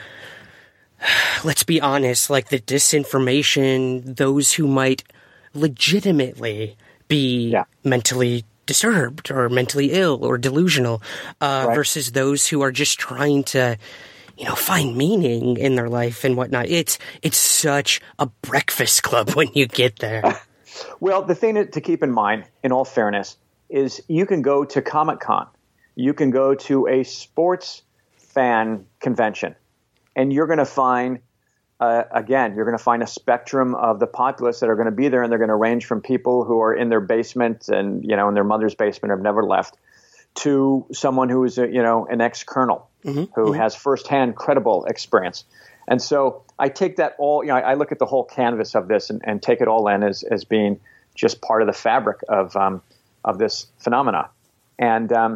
let's be honest, like the disinformation, those who might legitimately be yeah. mentally disturbed or mentally ill or delusional, uh, right. versus those who are just trying to, you know, find meaning in their life and whatnot. It's, it's such a breakfast club when you get there. Well, the thing to keep in mind, in all fairness, is you can go to Comic-Con, you can go to a sports fan convention, and you're going to find, uh, again, you're going to find a spectrum of the populace that are going to be there, and they're going to range from people who are in their basement and, you know, in their mother's basement have never left, to someone who is, a, you know, an ex-colonel mm-hmm. who mm-hmm. has firsthand credible experience. And so I take that all, you know, I, I look at the whole canvas of this and, and take it all in as, as being just part of the fabric of um, of this phenomena. And um,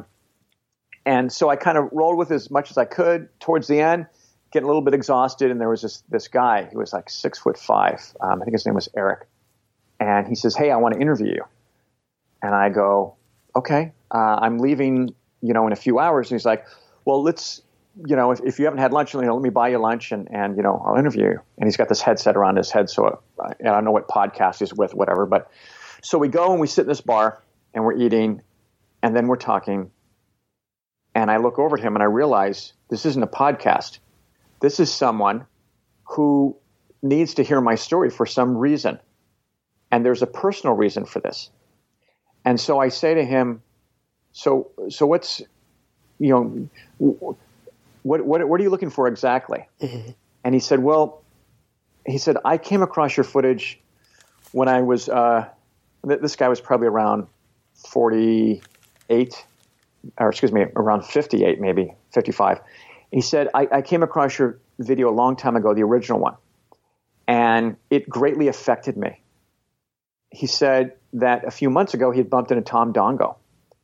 and so I kind of rolled with as much as I could. Towards the end, getting a little bit exhausted, and there was this this guy who was like six foot five. Um, I think his name was Eric, and he says, "Hey, I want to interview you." And I go, "Okay, uh, I'm leaving, you know, in a few hours." And he's like, "Well, let's, you know, if, if you haven't had lunch, you know, let me buy you lunch, and and you know, I'll interview you." And he's got this headset around his head, so I, I don't know what podcast he's with, whatever. But so we go and we sit in this bar and we're eating, and then we're talking, and I look over at him and I realize this isn't a podcast. This is someone who needs to hear my story for some reason. And there's a personal reason for this. And so I say to him, so so what's, you know, what what, what are you looking for exactly? Mm-hmm. And he said, well, he said, I came across your footage when I was, uh, th- this guy was probably around forty-eight, or excuse me, around fifty-eight, maybe fifty-five. He said, I, I came across your video a long time ago, the original one, and it greatly affected me. He said that a few months ago he had bumped into Tom Dongo.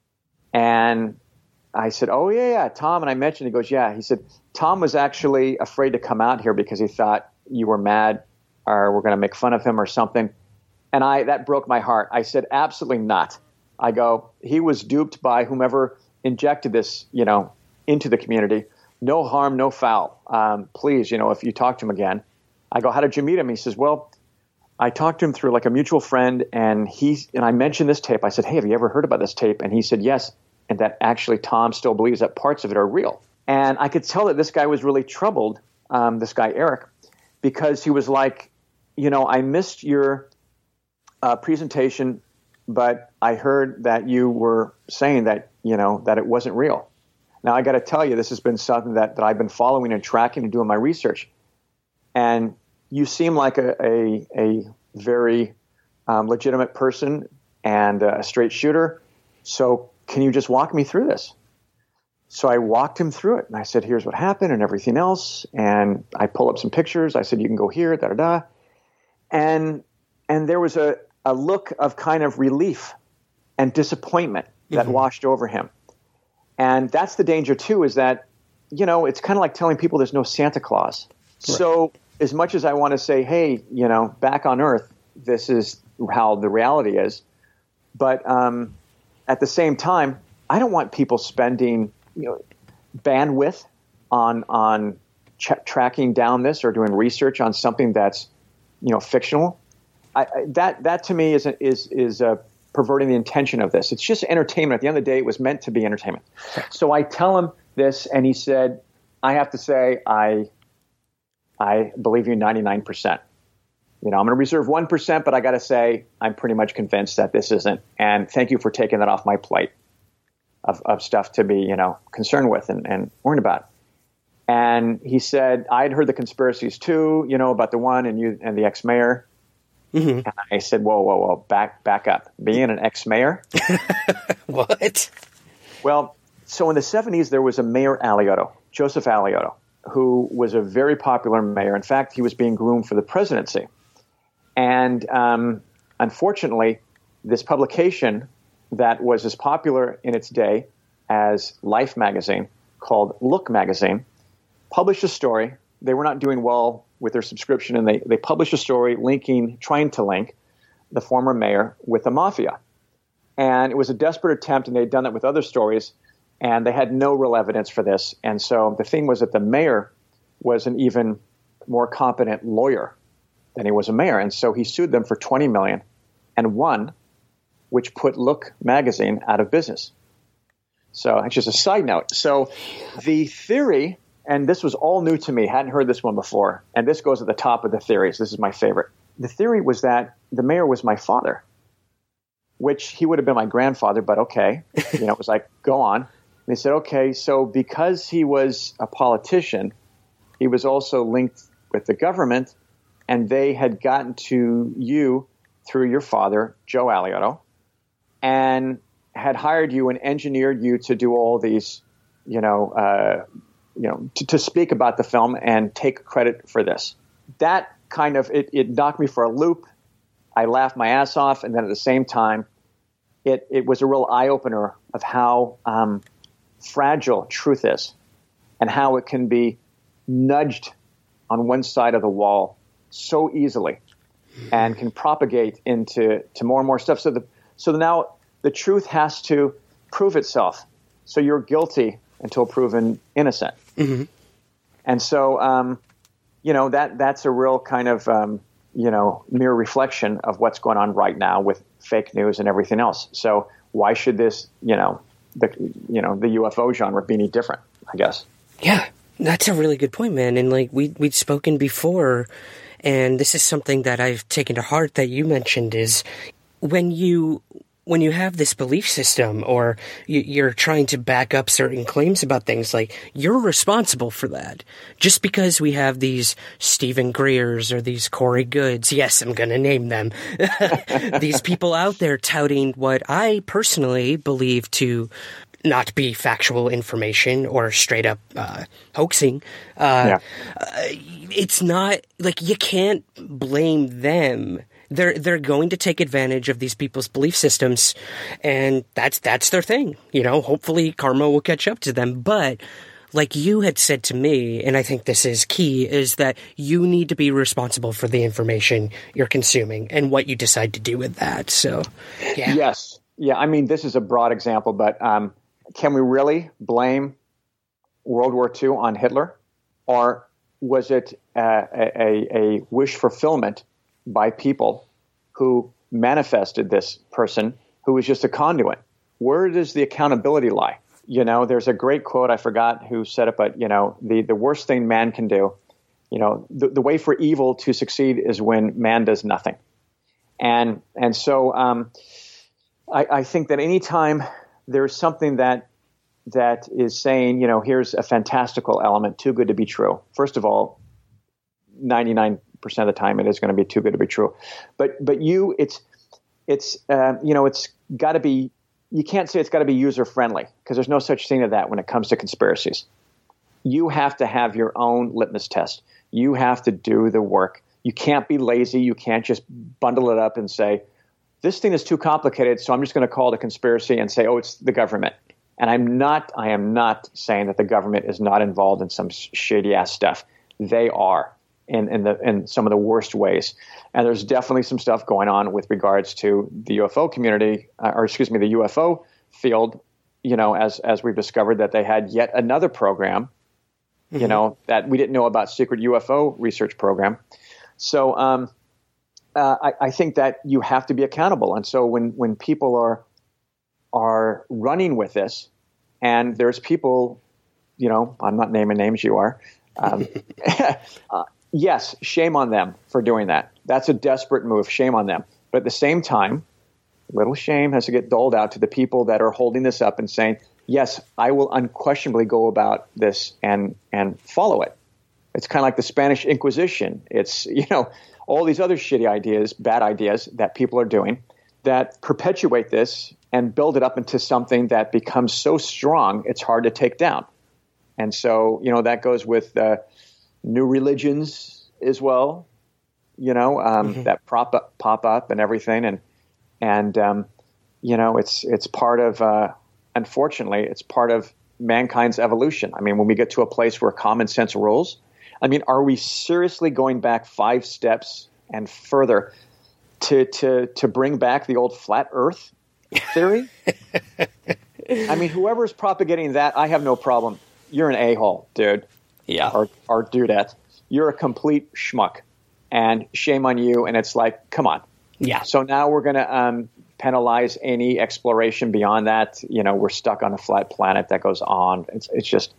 And I said, oh, yeah, yeah, Tom. And I mentioned, he goes, yeah. He said, Tom was actually afraid to come out here because he thought you were mad or we're going to make fun of him or something. And I that broke my heart. I said, absolutely not. I go, he was duped by whomever injected this, you know, into the community. No harm, no foul. Um, please, you know, if you talk to him again. I go, how did you meet him? He says, well, I talked to him through like a mutual friend, and he and I mentioned this tape. I said, hey, have you ever heard about this tape? And he said, yes. and that actually Tom still believes that parts of it are real. And I could tell that this guy was really troubled, um, this guy Eric, because he was like, you know, I missed your uh, presentation, but I heard that you were saying that, you know, that it wasn't real. Now, I got to tell you, this has been something that, that I've been following and tracking and doing my research. And you seem like a, a, a very um, legitimate person and a straight shooter. So can you just walk me through this? So I walked him through it. And I said, here's what happened and everything else. And I pull up some pictures. I said, you can go here, da-da-da. And, and there was a, a look of kind of relief and disappointment that mm-hmm. washed over him. And that's the danger, too, is that, you know, it's kind of like telling people there's no Santa Claus. Right. So as much as I want to say, hey, you know, back on Earth, this is how the reality is. But um, at the same time, I don't want people spending, you know, bandwidth on on ch- tracking down this or doing research on something that's, you know, fictional. I, I, that that to me is is is a perverting the intention of this. It's just entertainment. At the end of the day, it was meant to be entertainment. So I tell him this, and he said, I have to say, I I believe you ninety-nine percent. You know, I'm going to reserve one percent, but I got to say, I'm pretty much convinced that this isn't. And thank you for taking that off my plate of, of stuff to be, you know, concerned with and, and worried about. And he said, I had heard the conspiracies too, you know, about the one and you and the ex-mayor. Mm-hmm. And I said, whoa, whoa, whoa, back back up. Being an ex-mayor? What? Well, so in the seventies, there was a Mayor Alioto, Joseph Alioto, who was a very popular mayor. In fact, he was being groomed for the presidency. And um, unfortunately, this publication that was as popular in its day as Life magazine, called Look magazine, published a story. They were not doing well with their subscription, and they, they published a story linking, trying to link the former mayor with the mafia. And it was a desperate attempt, and they'd done that with other stories, and they had no real evidence for this. And so the thing was that the mayor was an even more competent lawyer than he was a mayor. And so he sued them for twenty million dollars and won, which put Look magazine out of business. So it's just a side note. So the theory, and this was all new to me, hadn't heard this one before, and this goes at the top of the theories. This is my favorite. The theory was that the mayor was my father, which he would have been my grandfather, but okay. You know, it was like, go on. And they said, okay, so because he was a politician, he was also linked with the government, and they had gotten to you through your father, Joe Alioto, and had hired you and engineered you to do all these, you know, uh, you know, to, to speak about the film and take credit for this. That kind of, it, it knocked me for a loop. I laughed my ass off, and then at the same time, it, it was a real eye-opener of how um, fragile truth is and how it can be nudged on one side of the wall so easily and can propagate into to more and more stuff. So the so now the truth has to prove itself. So you're guilty until proven innocent. Mm-hmm. And so, um, you know, that that's a real kind of, um, you know, mere reflection of what's going on right now with fake news and everything else. So why should this, you know, the you know the U F O genre be any different, I guess? Yeah, that's a really good point, man. And like we we'd spoken before, and this is something that I've taken to heart that you mentioned is when you when you have this belief system or you, you're trying to back up certain claims about things, like you're responsible for that. Just because we have these Stephen Greers or these Corey Goods, yes, I'm going to name them, these people out there touting what I personally believe to not be factual information or straight up uh, hoaxing. Uh, yeah. uh, it's not like you can't blame them. They're they're going to take advantage of these people's belief systems, and that's that's their thing. You know, hopefully karma will catch up to them. But like you had said to me, and I think this is key, is that you need to be responsible for the information you're consuming and what you decide to do with that. So, yeah. Yes. Yeah, I mean, this is a broad example, but um, can we really blame World War Two on Hitler? Or was it uh, a, a wish fulfillment by people who manifested this person who was just a conduit? where does the accountability lie? You know, there's a great quote, I forgot who said it, but, you know, the, the worst thing man can do, you know, the, the way for evil to succeed is when man does nothing. And and so um, I, I think that anytime there's something that that is saying, you know, here's a fantastical element, too good to be true. First of all, ninety-nine percent of the time it is going to be too good to be true. But but you, it's, it's uh, you know, it's got to be, you can't say it's got to be user-friendly because there's no such thing as that when it comes to conspiracies. You have to have your own litmus test. You have to do the work. You can't be lazy. You can't just bundle it up and say, this thing is too complicated, so I'm just going to call it a conspiracy and say, oh, it's the government. And I'm not, I am not saying that the government is not involved in some shady ass stuff. They are in, in the, in some of the worst ways. And there's definitely some stuff going on with regards to the U F O community, uh, or excuse me, the U F O field, you know, as, as we've discovered that they had yet another program, mm-hmm. you know, that we didn't know about, secret U F O research program. So, um, uh, I, I think that you have to be accountable. And so when, when people are, are running with this, and there's people, you know, I'm not naming names, you are. Um, uh, yes, shame on them for doing that. That's a desperate move. Shame on them. But at the same time, little shame has to get doled out to the people that are holding this up and saying, yes, I will unquestionably go about this and, and follow it. It's kind of like the Spanish Inquisition. It's, you know, all these other shitty ideas, bad ideas that people are doing that perpetuate this and build it up into something that becomes so strong, it's hard to take down. And so, you know, that goes with uh, new religions as well, you know, um, mm-hmm. that prop up, pop up and everything. And, and um, you know, it's it's part of, uh, unfortunately, it's part of mankind's evolution. I mean, when we get to a place where common sense rules, I mean, are we seriously going back five steps and further to to to bring back the old flat Earth theory? I mean, whoever's propagating that, I have no problem. You're an a-hole, dude. Yeah. Or, or dudette. You're a complete schmuck. And shame on you. And it's like, come on. Yeah. So now we're going to um, penalize any exploration beyond that. You know, we're stuck on a flat planet that goes on. It's, it's just.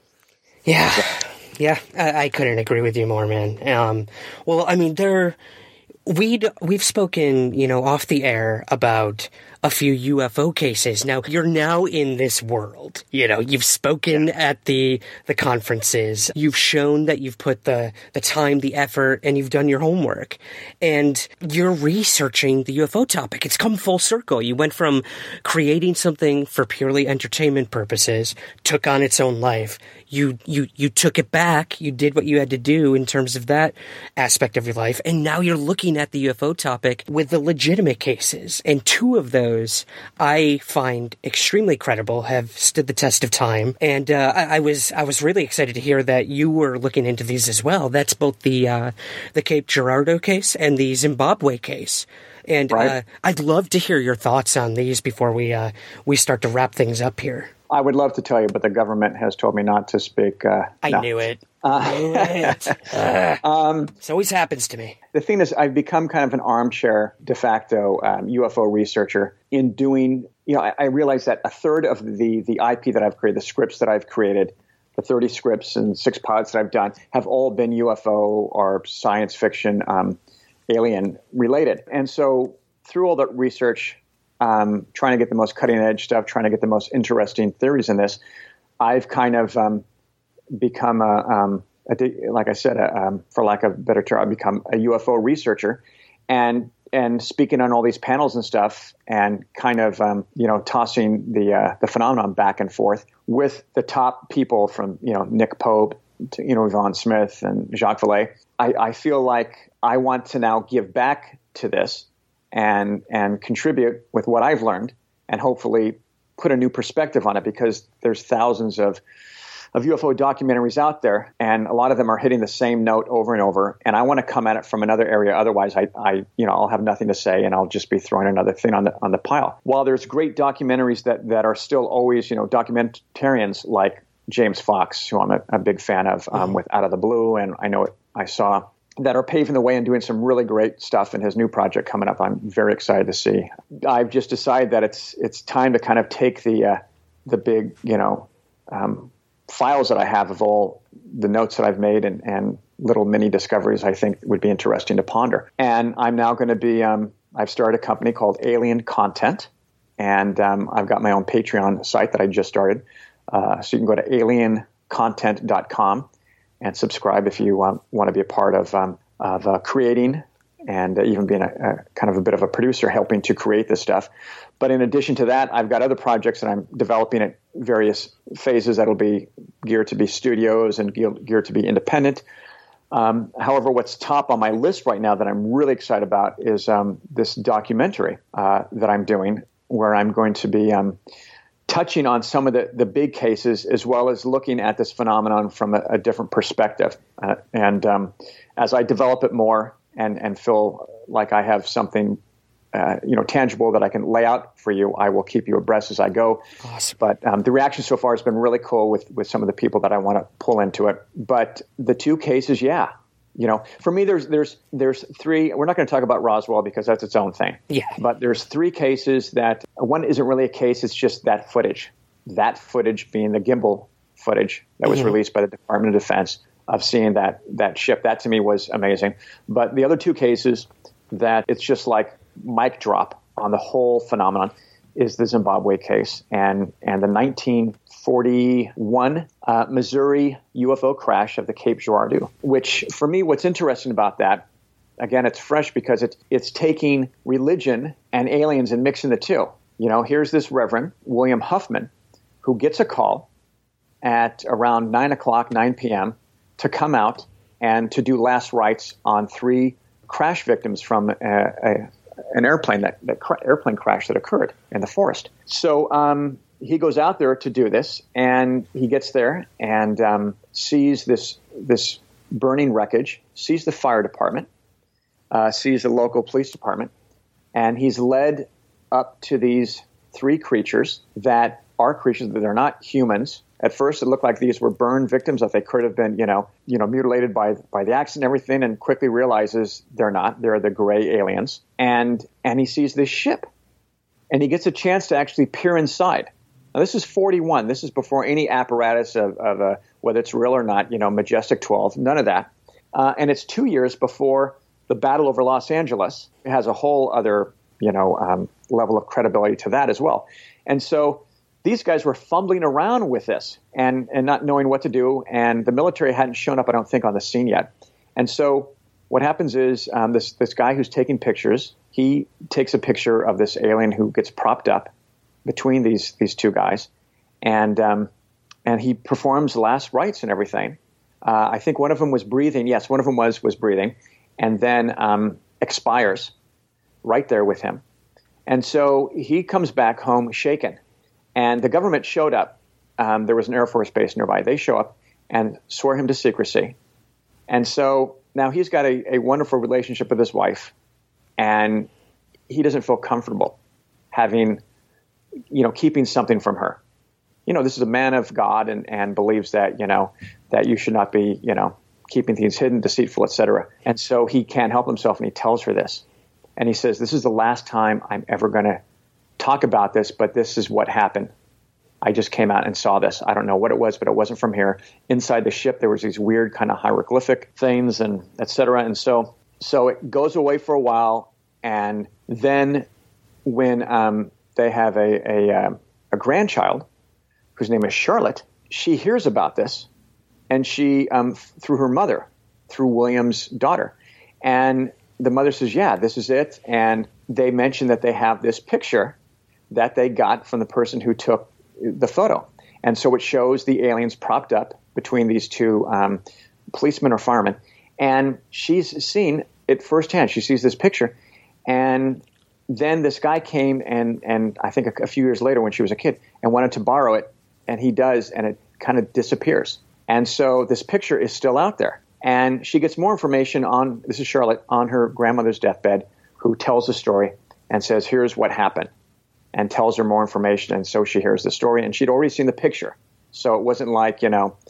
Yeah. Yeah. I, I couldn't agree with you more, man. Um, well, I mean, there. We'd, we've spoken, you know, off the air about a few U F O cases. Now, you're now in this world. You know, you've spoken yeah. at the the conferences. You've shown that you've put the, the time, the effort, and you've done your homework. And you're researching the U F O topic. It's come full circle. You went from creating something for purely entertainment purposes, took on its own life. You, you, you took it back. You did what you had to do in terms of that aspect of your life. And now you're looking at the U F O topic with the legitimate cases. And two of those I find extremely credible, have stood the test of time. And uh, I, I was I was really excited to hear that you were looking into these as well. That's both the uh, the Cape Girardeau case and the Zimbabwe case. And right. uh, I'd love to hear your thoughts on these before we uh, we start to wrap things up here. I would love to tell you, but the government has told me not to speak. Uh, I no. knew it. Uh, I knew it. uh, um, it always happens to me. The thing is, I've become kind of an armchair de facto um, U F O researcher in doing, you know, I, I realize that a third of the, the I P that I've created, the scripts that I've created, the thirty scripts and six pods that I've done have all been U F O or science fiction, um, alien related. And so through all that research, Um, trying to get the most cutting edge stuff, trying to get the most interesting theories in this, I've kind of um, become a, um, a, like I said, a, um, for lack of a better term, I've become a U F O researcher, and and speaking on all these panels and stuff, and kind of um, you know tossing the uh, the phenomenon back and forth with the top people from you know Nick Pope to you know Yvonne Smith and Jacques Vallée. I, I feel like I want to now give back to this. And and contribute with what I've learned, and hopefully put a new perspective on it, because there's thousands of of U F O documentaries out there, and a lot of them are hitting the same note over and over. And I want to come at it from another area. Otherwise, I, I you know I'll have nothing to say, and I'll just be throwing another thing on the on the pile. While there's great documentaries that that are still always you know documentarians like James Fox, who I'm a, a big fan of, um, with Out of the Blue, and I know it, I saw that are paving the way and doing some really great stuff in his new project coming up. I'm very excited to see. I've just decided that it's it's time to kind of take the uh, the big, you know, um, files that I have of all the notes that I've made and, and little mini discoveries I think would be interesting to ponder. And I'm now going to be, um, I've started a company called Alien Content, and um, I've got my own Patreon site that I just started. Uh, so you can go to alien content dot com and subscribe if you um, want to be a part of um, of uh, creating and uh, even being a, a kind of a bit of a producer helping to create this stuff. But in addition to that, I've got other projects that I'm developing at various phases that'll be geared to be studios and geared to be independent. Um, however, what's top on my list right now that I'm really excited about is um, this documentary uh, that I'm doing, where I'm going to be um, touching on some of the, the big cases, as well as looking at this phenomenon from a, a different perspective. Uh, and um, as I develop it more and, and feel like I have something uh, you know, tangible that I can lay out for you, I will keep you abreast as I go. Awesome. But um, the reaction so far has been really cool with, with some of the people that I want to pull into it. But the two cases, yeah. You know, for me, there's there's there's three. We're not going to talk about Roswell because that's its own thing. Yeah. But there's three cases that one isn't really a case. It's just that footage. That footage being the gimbal footage that was mm-hmm. released by the Department of Defense of seeing that that ship. That to me was amazing. But the other two cases that it's just like mic drop on the whole phenomenon is the Zimbabwe case and and the nineteen forty-one uh, Missouri U F O crash of the Cape Girardeau, which for me, what's interesting about that, again, it's fresh because it's, it's taking religion and aliens and mixing the two. You know, here's this Reverend William Huffman who gets a call at around nine o'clock, nine p.m. to come out and to do last rites on three crash victims from a, a, an airplane that, that cr- airplane crash that occurred in the forest. So, um, he goes out there to do this, and he gets there and um, sees this this burning wreckage, sees the fire department, uh, sees the local police department, and he's led up to these three creatures that are creatures that are not humans. At first, it looked like these were burned victims, that they could have been, you know, you know, mutilated by by the accident and everything, and quickly realizes they're not. They're the gray aliens, and and he sees this ship, and he gets a chance to actually peer inside. Now, this is forty-one. This is before any apparatus of, of uh, whether it's real or not, you know, Majestic twelve, none of that. Uh, and it's two years before the battle over Los Angeles. It has a whole other, you know, um, level of credibility to that as well. And so these guys were fumbling around with this and, and not knowing what to do. And the military hadn't shown up, I don't think, on the scene yet. And so what happens is um, this, this guy who's taking pictures, he takes a picture of this alien who gets propped up between these these two guys, and um, and he performs last rites and everything. Uh, I think one of them was breathing. Yes, one of them was was breathing, and then um, expires right there with him. And so he comes back home shaken, and the government showed up. Um, there was an Air Force base nearby. They show up and swore him to secrecy. And so now he's got a, a wonderful relationship with his wife, and he doesn't feel comfortable having, you know, keeping something from her. You know, this is a man of God and, and believes that, you know, that you should not be, you know, keeping things hidden, deceitful, et cetera. And so he can't help himself, and he tells her this. And he says, this is the last time I'm ever going to talk about this, but this is what happened. I just came out and saw this. I don't know what it was, but it wasn't from here. Inside the ship, there was these weird kind of hieroglyphic things and et cetera. And so, so it goes away for a while. And then when, um, they have a a, uh, a grandchild whose name is Charlotte. She hears about this, and she um, through her mother, through William's daughter, and the mother says, "Yeah, this is it." And they mention that they have this picture that they got from the person who took the photo, and so it shows the aliens propped up between these two um, policemen or firemen, and she's seen it firsthand. She sees this picture, and then this guy came and, and I think a, a few years later when she was a kid and wanted to borrow it, and he does, and it kind of disappears. And so this picture is still out there. And she gets more information on, this is Charlotte, on her grandmother's deathbed, who tells the story and says, here's what happened, and tells her more information. And so she hears the story, and she'd already seen the picture. So it wasn't like, you know,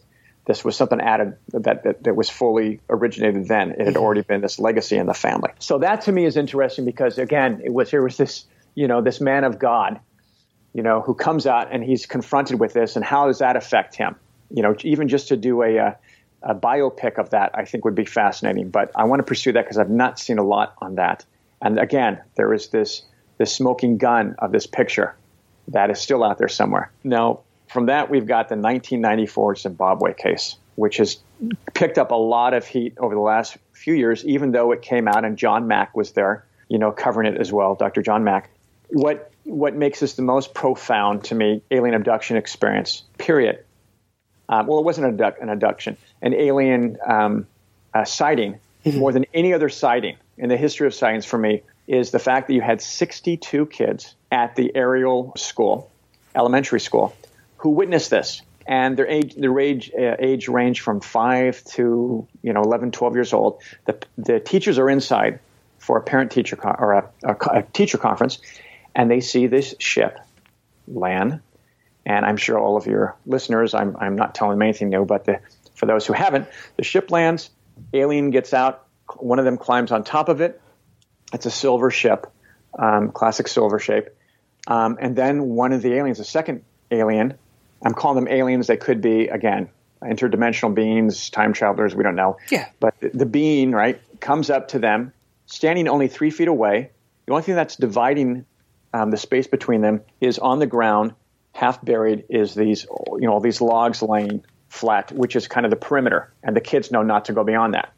This was something added that, that, that was fully originated then. It had already been this legacy in the family. So that to me is interesting because, again, it was here was this, you know, this man of God, you know, who comes out and he's confronted with this, and how does that affect him? You know, even just to do a, a, a biopic of that, I think would be fascinating. But I want to pursue that because I've not seen a lot on that. And again, there is this this smoking gun of this picture that is still out there somewhere. Now, from that, we've got the nineteen ninety-four Zimbabwe case, which has picked up a lot of heat over the last few years, even though it came out and John Mack was there, you know, covering it as well, Doctor John Mack. What what makes this the most profound to me alien abduction experience, period. Um, well, it wasn't an, abduct, an abduction, an alien um, uh, sighting, mm-hmm. more than any other sighting in the history of science for me, is the fact that you had sixty-two kids at the Ariel school, elementary school, who witnessed this. And their age, their age, uh, age range from five to, you know, eleven, twelve years old. The, the teachers are inside for a parent-teacher con- or a, a, a teacher conference, and they see this ship land. And I'm sure all of your listeners, I'm, I'm not telling them anything new, but the, for those who haven't, the ship lands, alien gets out, one of them climbs on top of it. It's a silver ship, um, classic silver shape. Um, and then one of the aliens, the second alien, I'm calling them aliens. They could be, again, interdimensional beings, time travelers. We don't know. Yeah. But the, the being, right, comes up to them, standing only three feet away. The only thing that's dividing um, the space between them is on the ground, half buried, is these, you know, these logs laying flat, which is kind of the perimeter. And the kids know not to go beyond that.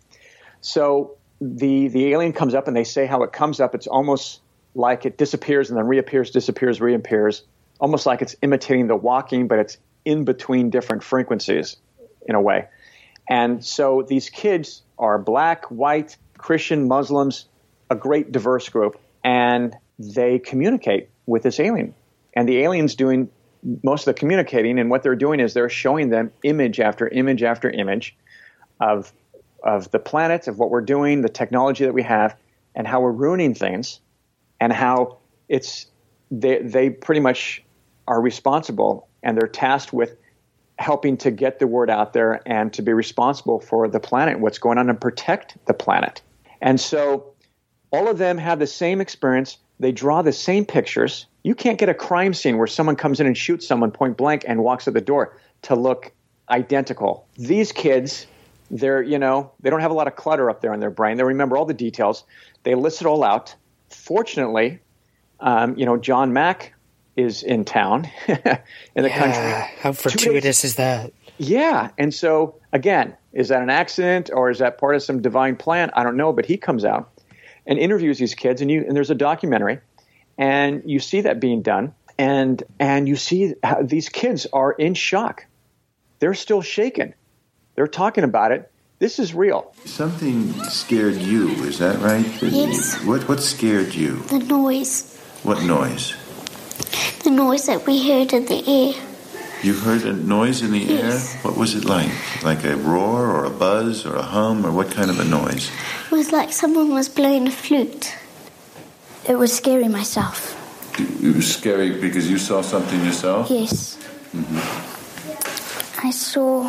So the the alien comes up, and they say how it comes up. It's almost like it disappears and then reappears, disappears, reappears. Almost like it's imitating the walking, but it's in between different frequencies in a way. And so these kids are black, white, Christian, Muslims, a great diverse group, and they communicate with this alien. And the alien's doing most of the communicating, and what they're doing is they're showing them image after image after image of of the planet, of what we're doing, the technology that we have, and how we're ruining things, and how it's they they pretty much are responsible, and they're tasked with helping to get the word out there and to be responsible for the planet, what's going on, and protect the planet. And so all of them have the same experience. They draw the same pictures. You can't get a crime scene where someone comes in and shoots someone point blank and walks out the door to look identical. These kids, they're, you know, they don't have a lot of clutter up there in their brain. They remember all the details. They list it all out. Fortunately, um, you know, John Mack is in town in the yeah, country. How fortuitous is that? Yeah. And so, again, is that an accident or is that part of some divine plan? I don't know, but he comes out and interviews these kids, and you and there's a documentary, and you see that being done, and and you see how these kids are in shock. They're still shaken. They're talking about it. This is real. Something scared you, is that right? Yes. What what scared you? The noise. What noise? The noise that we heard in the air. You heard a noise in the Yes. air? What was it like? Like a roar or a buzz or a hum, or what kind of a noise? It was like someone was blowing a flute. It was scary myself. It was scary because you saw something yourself? Yes. Mm-hmm. I saw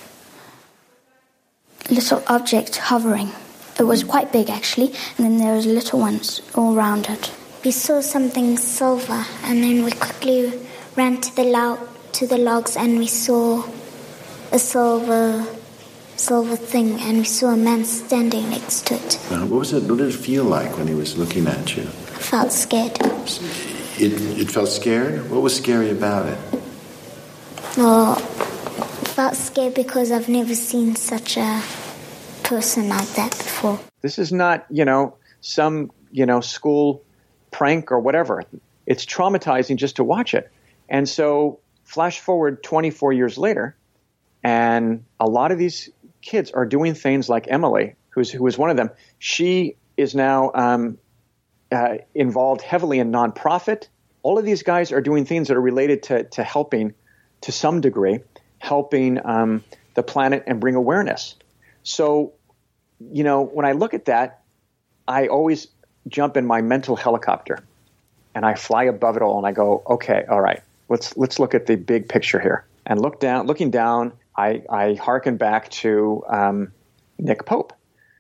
a little object hovering. It was quite big, actually, and then there was little ones all around it. We saw something silver, and then we quickly ran to the log, to the logs, and we saw a silver, silver thing, and we saw a man standing next to it. Uh, what was it? What did it feel like when he was looking at you? I felt scared. It it felt scared. What was scary about it? Well, I felt scared because I've never seen such a person like that before. This is not, you know, some, you know, school prank or whatever. It's traumatizing just to watch it. And so flash forward twenty-four years later, and a lot of these kids are doing things like Emily, who's who is one of them. She is now um, uh, involved heavily in nonprofit. All of these guys are doing things that are related to, to helping, to some degree, helping um, the planet and bring awareness. So, you know, when I look at that, I always jump in my mental helicopter and I fly above it all and I go, okay, all right, let's let's look at the big picture here. And look down, looking down, I, I hearken back to um, Nick Pope,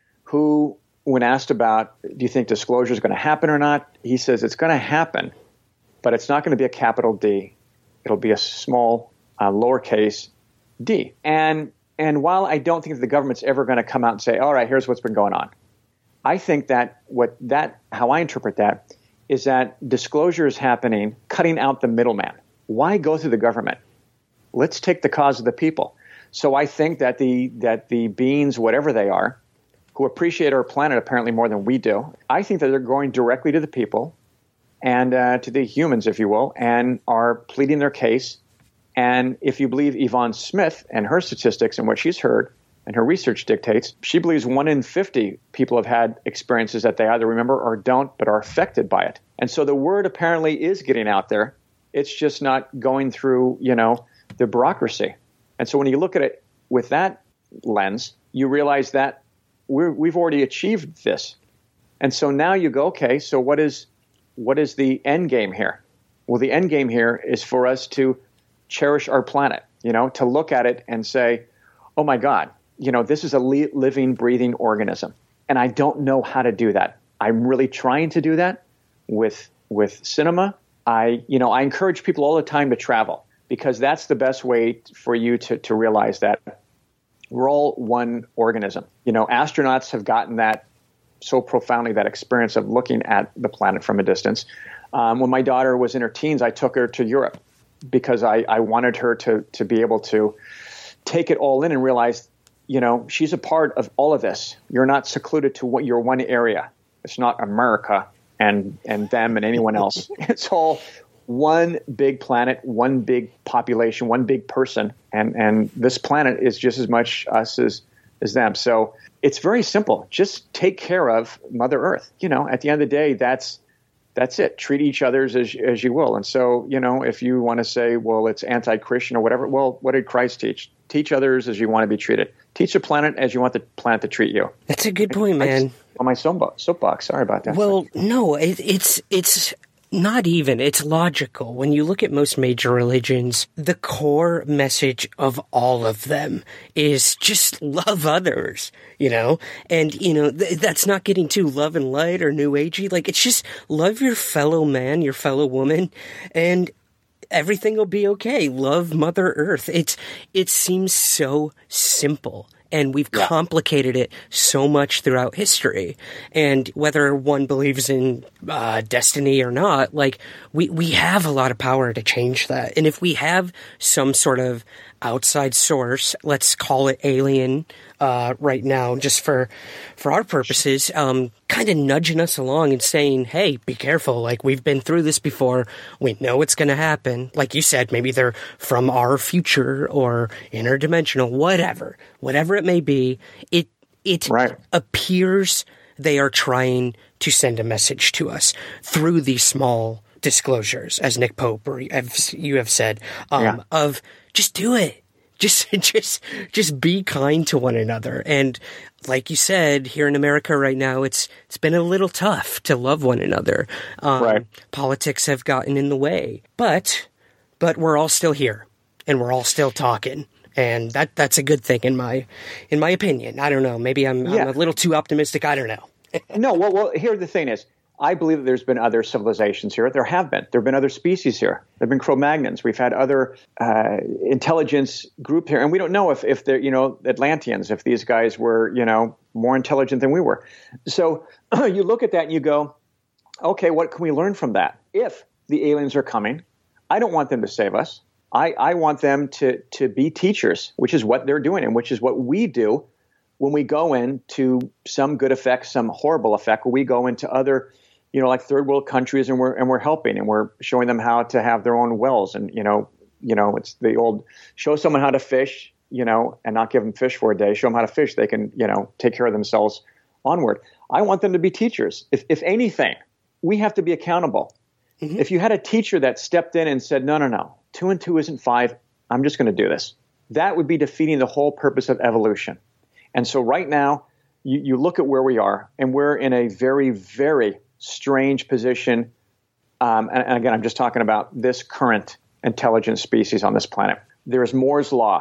who, when asked about, do you think disclosure is going to happen or not, he says it's going to happen, but it's not going to be a capital D. It'll be a small, uh, lowercase d. And and while I don't think that the government's ever going to come out and say, all right, here's what's been going on, I think that what that how I interpret that is that disclosure is happening, cutting out the middleman. Why go through the government? Let's take the cause of the people. So I think that the that the beings, whatever they are, who appreciate our planet apparently more than we do, I think that they're going directly to the people and uh, to the humans, if you will, and are pleading their case. And if you believe Yvonne Smith and her statistics and what she's heard and her research dictates, she believes one in fifty people have had experiences that they either remember or don't, but are affected by it. And so the word apparently is getting out there. It's just not going through, you know, the bureaucracy. And so when you look at it with that lens, you realize that we're, we've already achieved this. And so now you go, okay, so what is what is the end game here? Well, the end game here is for us to cherish our planet, you know, to look at it and say, oh my God, you know, this is a li- living, breathing organism. And I don't know how to do that. I'm really trying to do that with with cinema. I, you know, I encourage people all the time to travel, because that's the best way for you to, to realize that we're all one organism. You know, astronauts have gotten that so profoundly, that experience of looking at the planet from a distance. Um, when my daughter was in her teens, I took her to Europe because I, I wanted her to to be able to take it all in and realize, you know, she's a part of all of this. You're not secluded to what your one area. It's not America and and them and anyone else. It's all one big planet, one big population, one big person, and and this planet is just as much us as as them. So it's very simple. Just take care of Mother Earth. You know, at the end of the day, that's that's it. Treat each other as as you will. And so, you know, if you want to say, well, it's anti-Christian or whatever, well, what did Christ teach? Teach others as you want to be treated. Teach the planet as you want the planet to treat you. That's a good point, man. On my soapbox. Sorry about that. Well, no, it, it's it's not even. It's logical. When you look at most major religions, the core message of all of them is just love others, you know? And, you know, th- that's not getting too love and light or new agey. Like, it's just love your fellow man, your fellow woman, and everything will be okay. Love Mother Earth. It's it seems so simple. And we've yeah. complicated it so much throughout history. And whether one believes in uh, destiny or not, like, we, we have a lot of power to change that. And if we have some sort of outside source, let's call it alien uh, right now, just for for our purposes, um, kind of nudging us along and saying, hey, be careful. Like, we've been through this before. We know it's going to happen. Like you said, maybe they're from our future or interdimensional, whatever. Whatever it may be, it it right. appears they are trying to send a message to us through these small disclosures, as Nick Pope or as you have said, um, yeah. of just do it. Just, just, just be kind to one another. And like you said, here in America right now, it's it's been a little tough to love one another. Um, right. Politics have gotten in the way, but but we're all still here, and we're all still talking. And that that's a good thing in my in my opinion. I don't know. Maybe I'm, yeah. I'm a little too optimistic. I don't know. no, well, well, here the thing is, I believe that there's been other civilizations here. There have been. There have been other species here. There have been Cro-Magnons. We've had other uh, intelligence group here, and we don't know if if they're, you know, Atlanteans, if these guys were, you know, more intelligent than we were. So you look at that and you go, okay, what can we learn from that? If the aliens are coming, I don't want them to save us. I, I want them to to be teachers, which is what they're doing, and which is what we do when we go into some good effect, some horrible effect, where we go into other, you know, like third world countries, and we're and we're helping, and we're showing them how to have their own wells, and you know, you know, it's the old show someone how to fish, you know, and not give them fish for a day. Show them how to fish; they can, you know, take care of themselves onward. I want them to be teachers. If if anything, we have to be accountable. Mm-hmm. If you had a teacher that stepped in and said, "No, no, no, two and two isn't five. I'm just going to do this," that would be defeating the whole purpose of evolution. And so right now, you, you look at where we are, and we're in a very, very strange position. Um, and, and again, I'm just talking about this current intelligent species on this planet. There is Moore's Law.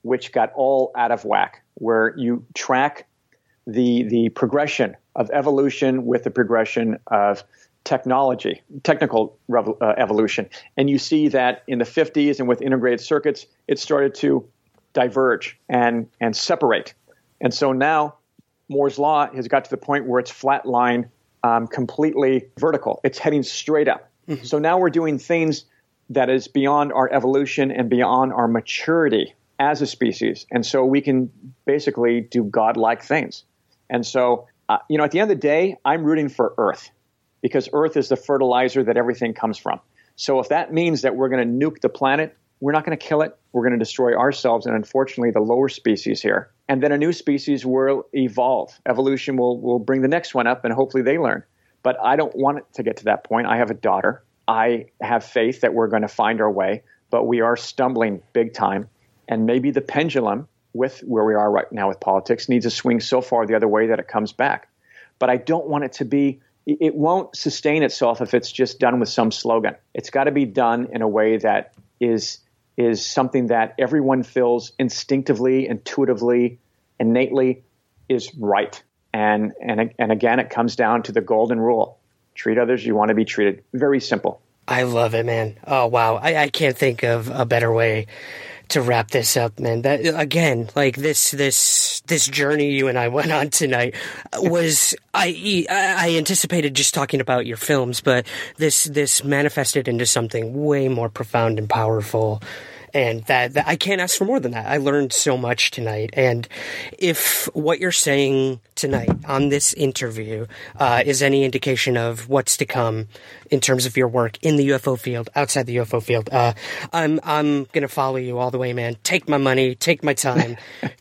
which got all out of whack, where you track the the progression of evolution with the progression of technology, technical revo- uh, evolution. And you see that in the fifties and with integrated circuits, it started to diverge and, and separate. And so now Moore's Law has got to the point where it's flatline, um, completely vertical. It's heading straight up. Mm-hmm. So now we're doing things that is beyond our evolution and beyond our maturity as a species. And so we can basically do godlike things. And so, uh, you know, at the end of the day, I'm rooting for Earth, because Earth is the fertilizer that everything comes from. So if that means that we're going to nuke the planet, we're not going to kill it. We're going to destroy ourselves and, unfortunately, the lower species here. And then a new species will evolve. Evolution will, will bring the next one up, and hopefully they learn. But I don't want it to get to that point. I have a daughter. I have faith that we're going to find our way, but we are stumbling big time. And maybe the pendulum, with where we are right now with politics, needs to swing so far the other way that it comes back. But I don't want it to be It won't sustain itself if it's just done with some slogan. It's got to be done in a way that is is something that everyone feels instinctively, intuitively, innately is right. And and and again, it comes down to the golden rule: treat others you want to be treated. Very simple. I love it, man. Oh wow, I, I can't think of a better way to wrap this up, man. That again, like this, this, this journey you and I went on tonight was, I, I anticipated just talking about your films, but this, this manifested into something way more profound and powerful. And that, that I can't ask for more than that. I learned so much tonight. And if what you're saying tonight on this interview uh, is any indication of what's to come in terms of your work in the U F O field, outside the U F O field, uh, I'm I'm gonna follow you all the way, man. Take my money, take my time.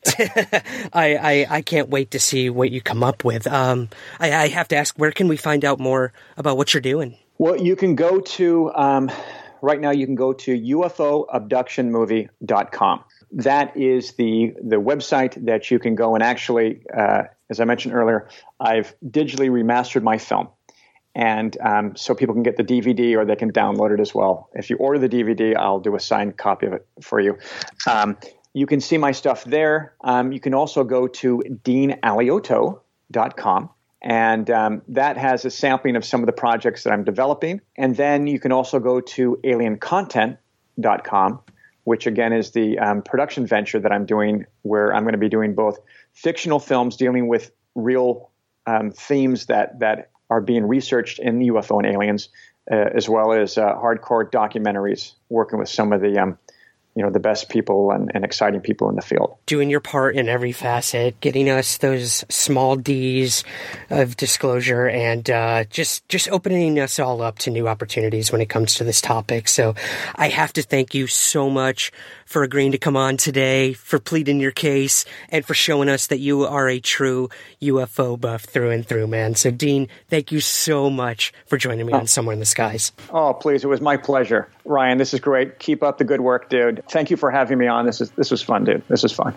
I, I I can't wait to see what you come up with. Um, I, I have to ask, where can we find out more about what you're doing? Well, you can go to. Um Right now, you can go to U F O abduction movie dot com. That is the the website that you can go and actually, uh, as I mentioned earlier, I've digitally remastered my film. And um, so people can get the D V D or they can download it as well. If you order the D V D, I'll do a signed copy of it for you. Um, you can see my stuff there. Um, you can also go to dean alioto dot com. And um, that has a sampling of some of the projects that I'm developing. And then you can also go to alien content dot com, which again is the um, production venture that I'm doing, where I'm going to be doing both fictional films dealing with real um, themes that, that are being researched in U F O and aliens, uh, as well as uh, hardcore documentaries, working with some of the um, you know, the best people and, and exciting people in the field. Doing your part in every facet, getting us those small D's of disclosure, and uh, just just opening us all up to new opportunities when it comes to this topic. So I have to thank you so much for agreeing to come on today, for pleading your case, and for showing us that you are a true U F O buff through and through, man. So, Dean, thank you so much for joining me oh. on Somewhere in the Skies. Oh, please. It was my pleasure. Ryan, this is great. Keep up the good work, dude. Thank you for having me on. This is this was fun, dude. This is fun.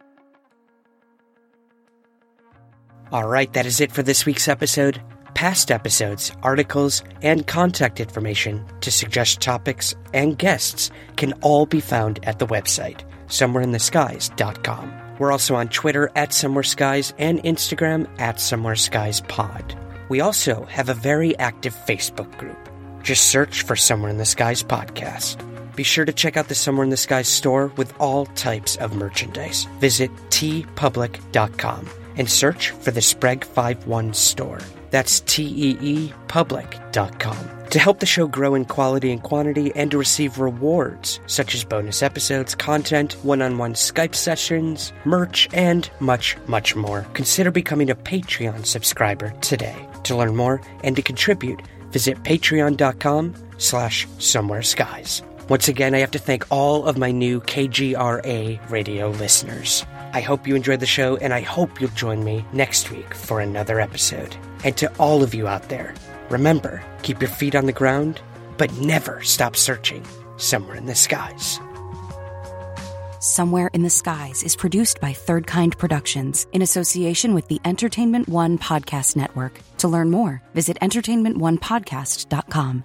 All right, that is it for this week's episode. Past episodes, articles, and contact information to suggest topics and guests can all be found at the website, somewhere in the skies dot com. We're also on Twitter at SomewhereSkies and Instagram at SomewhereSkiesPod. We also have a very active Facebook group. Just search for Somewhere in the Skies Podcast. Be sure to check out the Somewhere in the Skies store with all types of merchandise. Visit t public dot com and search for the Sprague fifty-one store. That's T E E public dot com. To help the show grow in quality and quantity and to receive rewards such as bonus episodes, content, one-on-one Skype sessions, merch, and much, much more, consider becoming a Patreon subscriber today. To learn more and to contribute, visit patreon dot com slash somewhere skies. Once again, I have to thank all of my new K G R A radio listeners. I hope you enjoyed the show, and I hope you'll join me next week for another episode. And to all of you out there, remember, keep your feet on the ground, but never stop searching somewhere in the skies. Somewhere in the Skies is produced by Third Kind Productions in association with the Entertainment One Podcast Network. To learn more, visit entertainment one podcast dot com.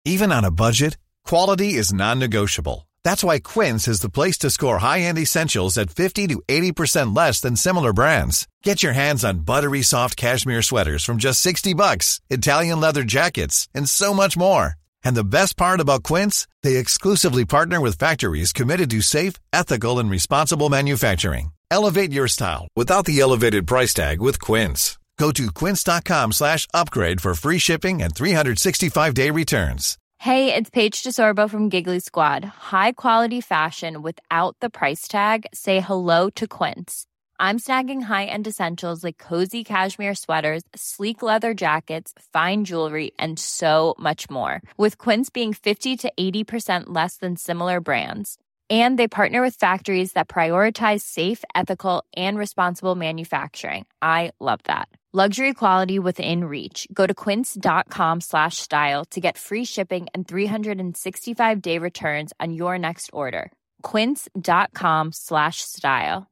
Even on a budget, quality is non-negotiable. That's why Quince is the place to score high-end essentials at fifty to eighty percent less than similar brands. Get your hands on buttery soft cashmere sweaters from just sixty bucks, Italian leather jackets, and so much more. And the best part about Quince, they exclusively partner with factories committed to safe, ethical, and responsible manufacturing. Elevate your style without the elevated price tag with Quince. Go to quince.com slash upgrade for free shipping and three sixty-five day returns. Hey, it's Paige DeSorbo from Giggly Squad. High quality fashion without the price tag. Say hello to Quince. I'm snagging high-end essentials like cozy cashmere sweaters, sleek leather jackets, fine jewelry, and so much more. With Quince being fifty to eighty percent less than similar brands. And they partner with factories that prioritize safe, ethical, and responsible manufacturing. I love that. Luxury quality within reach. Go to quince.com slash style to get free shipping and three sixty-five day returns on your next order. Quince.com slash style.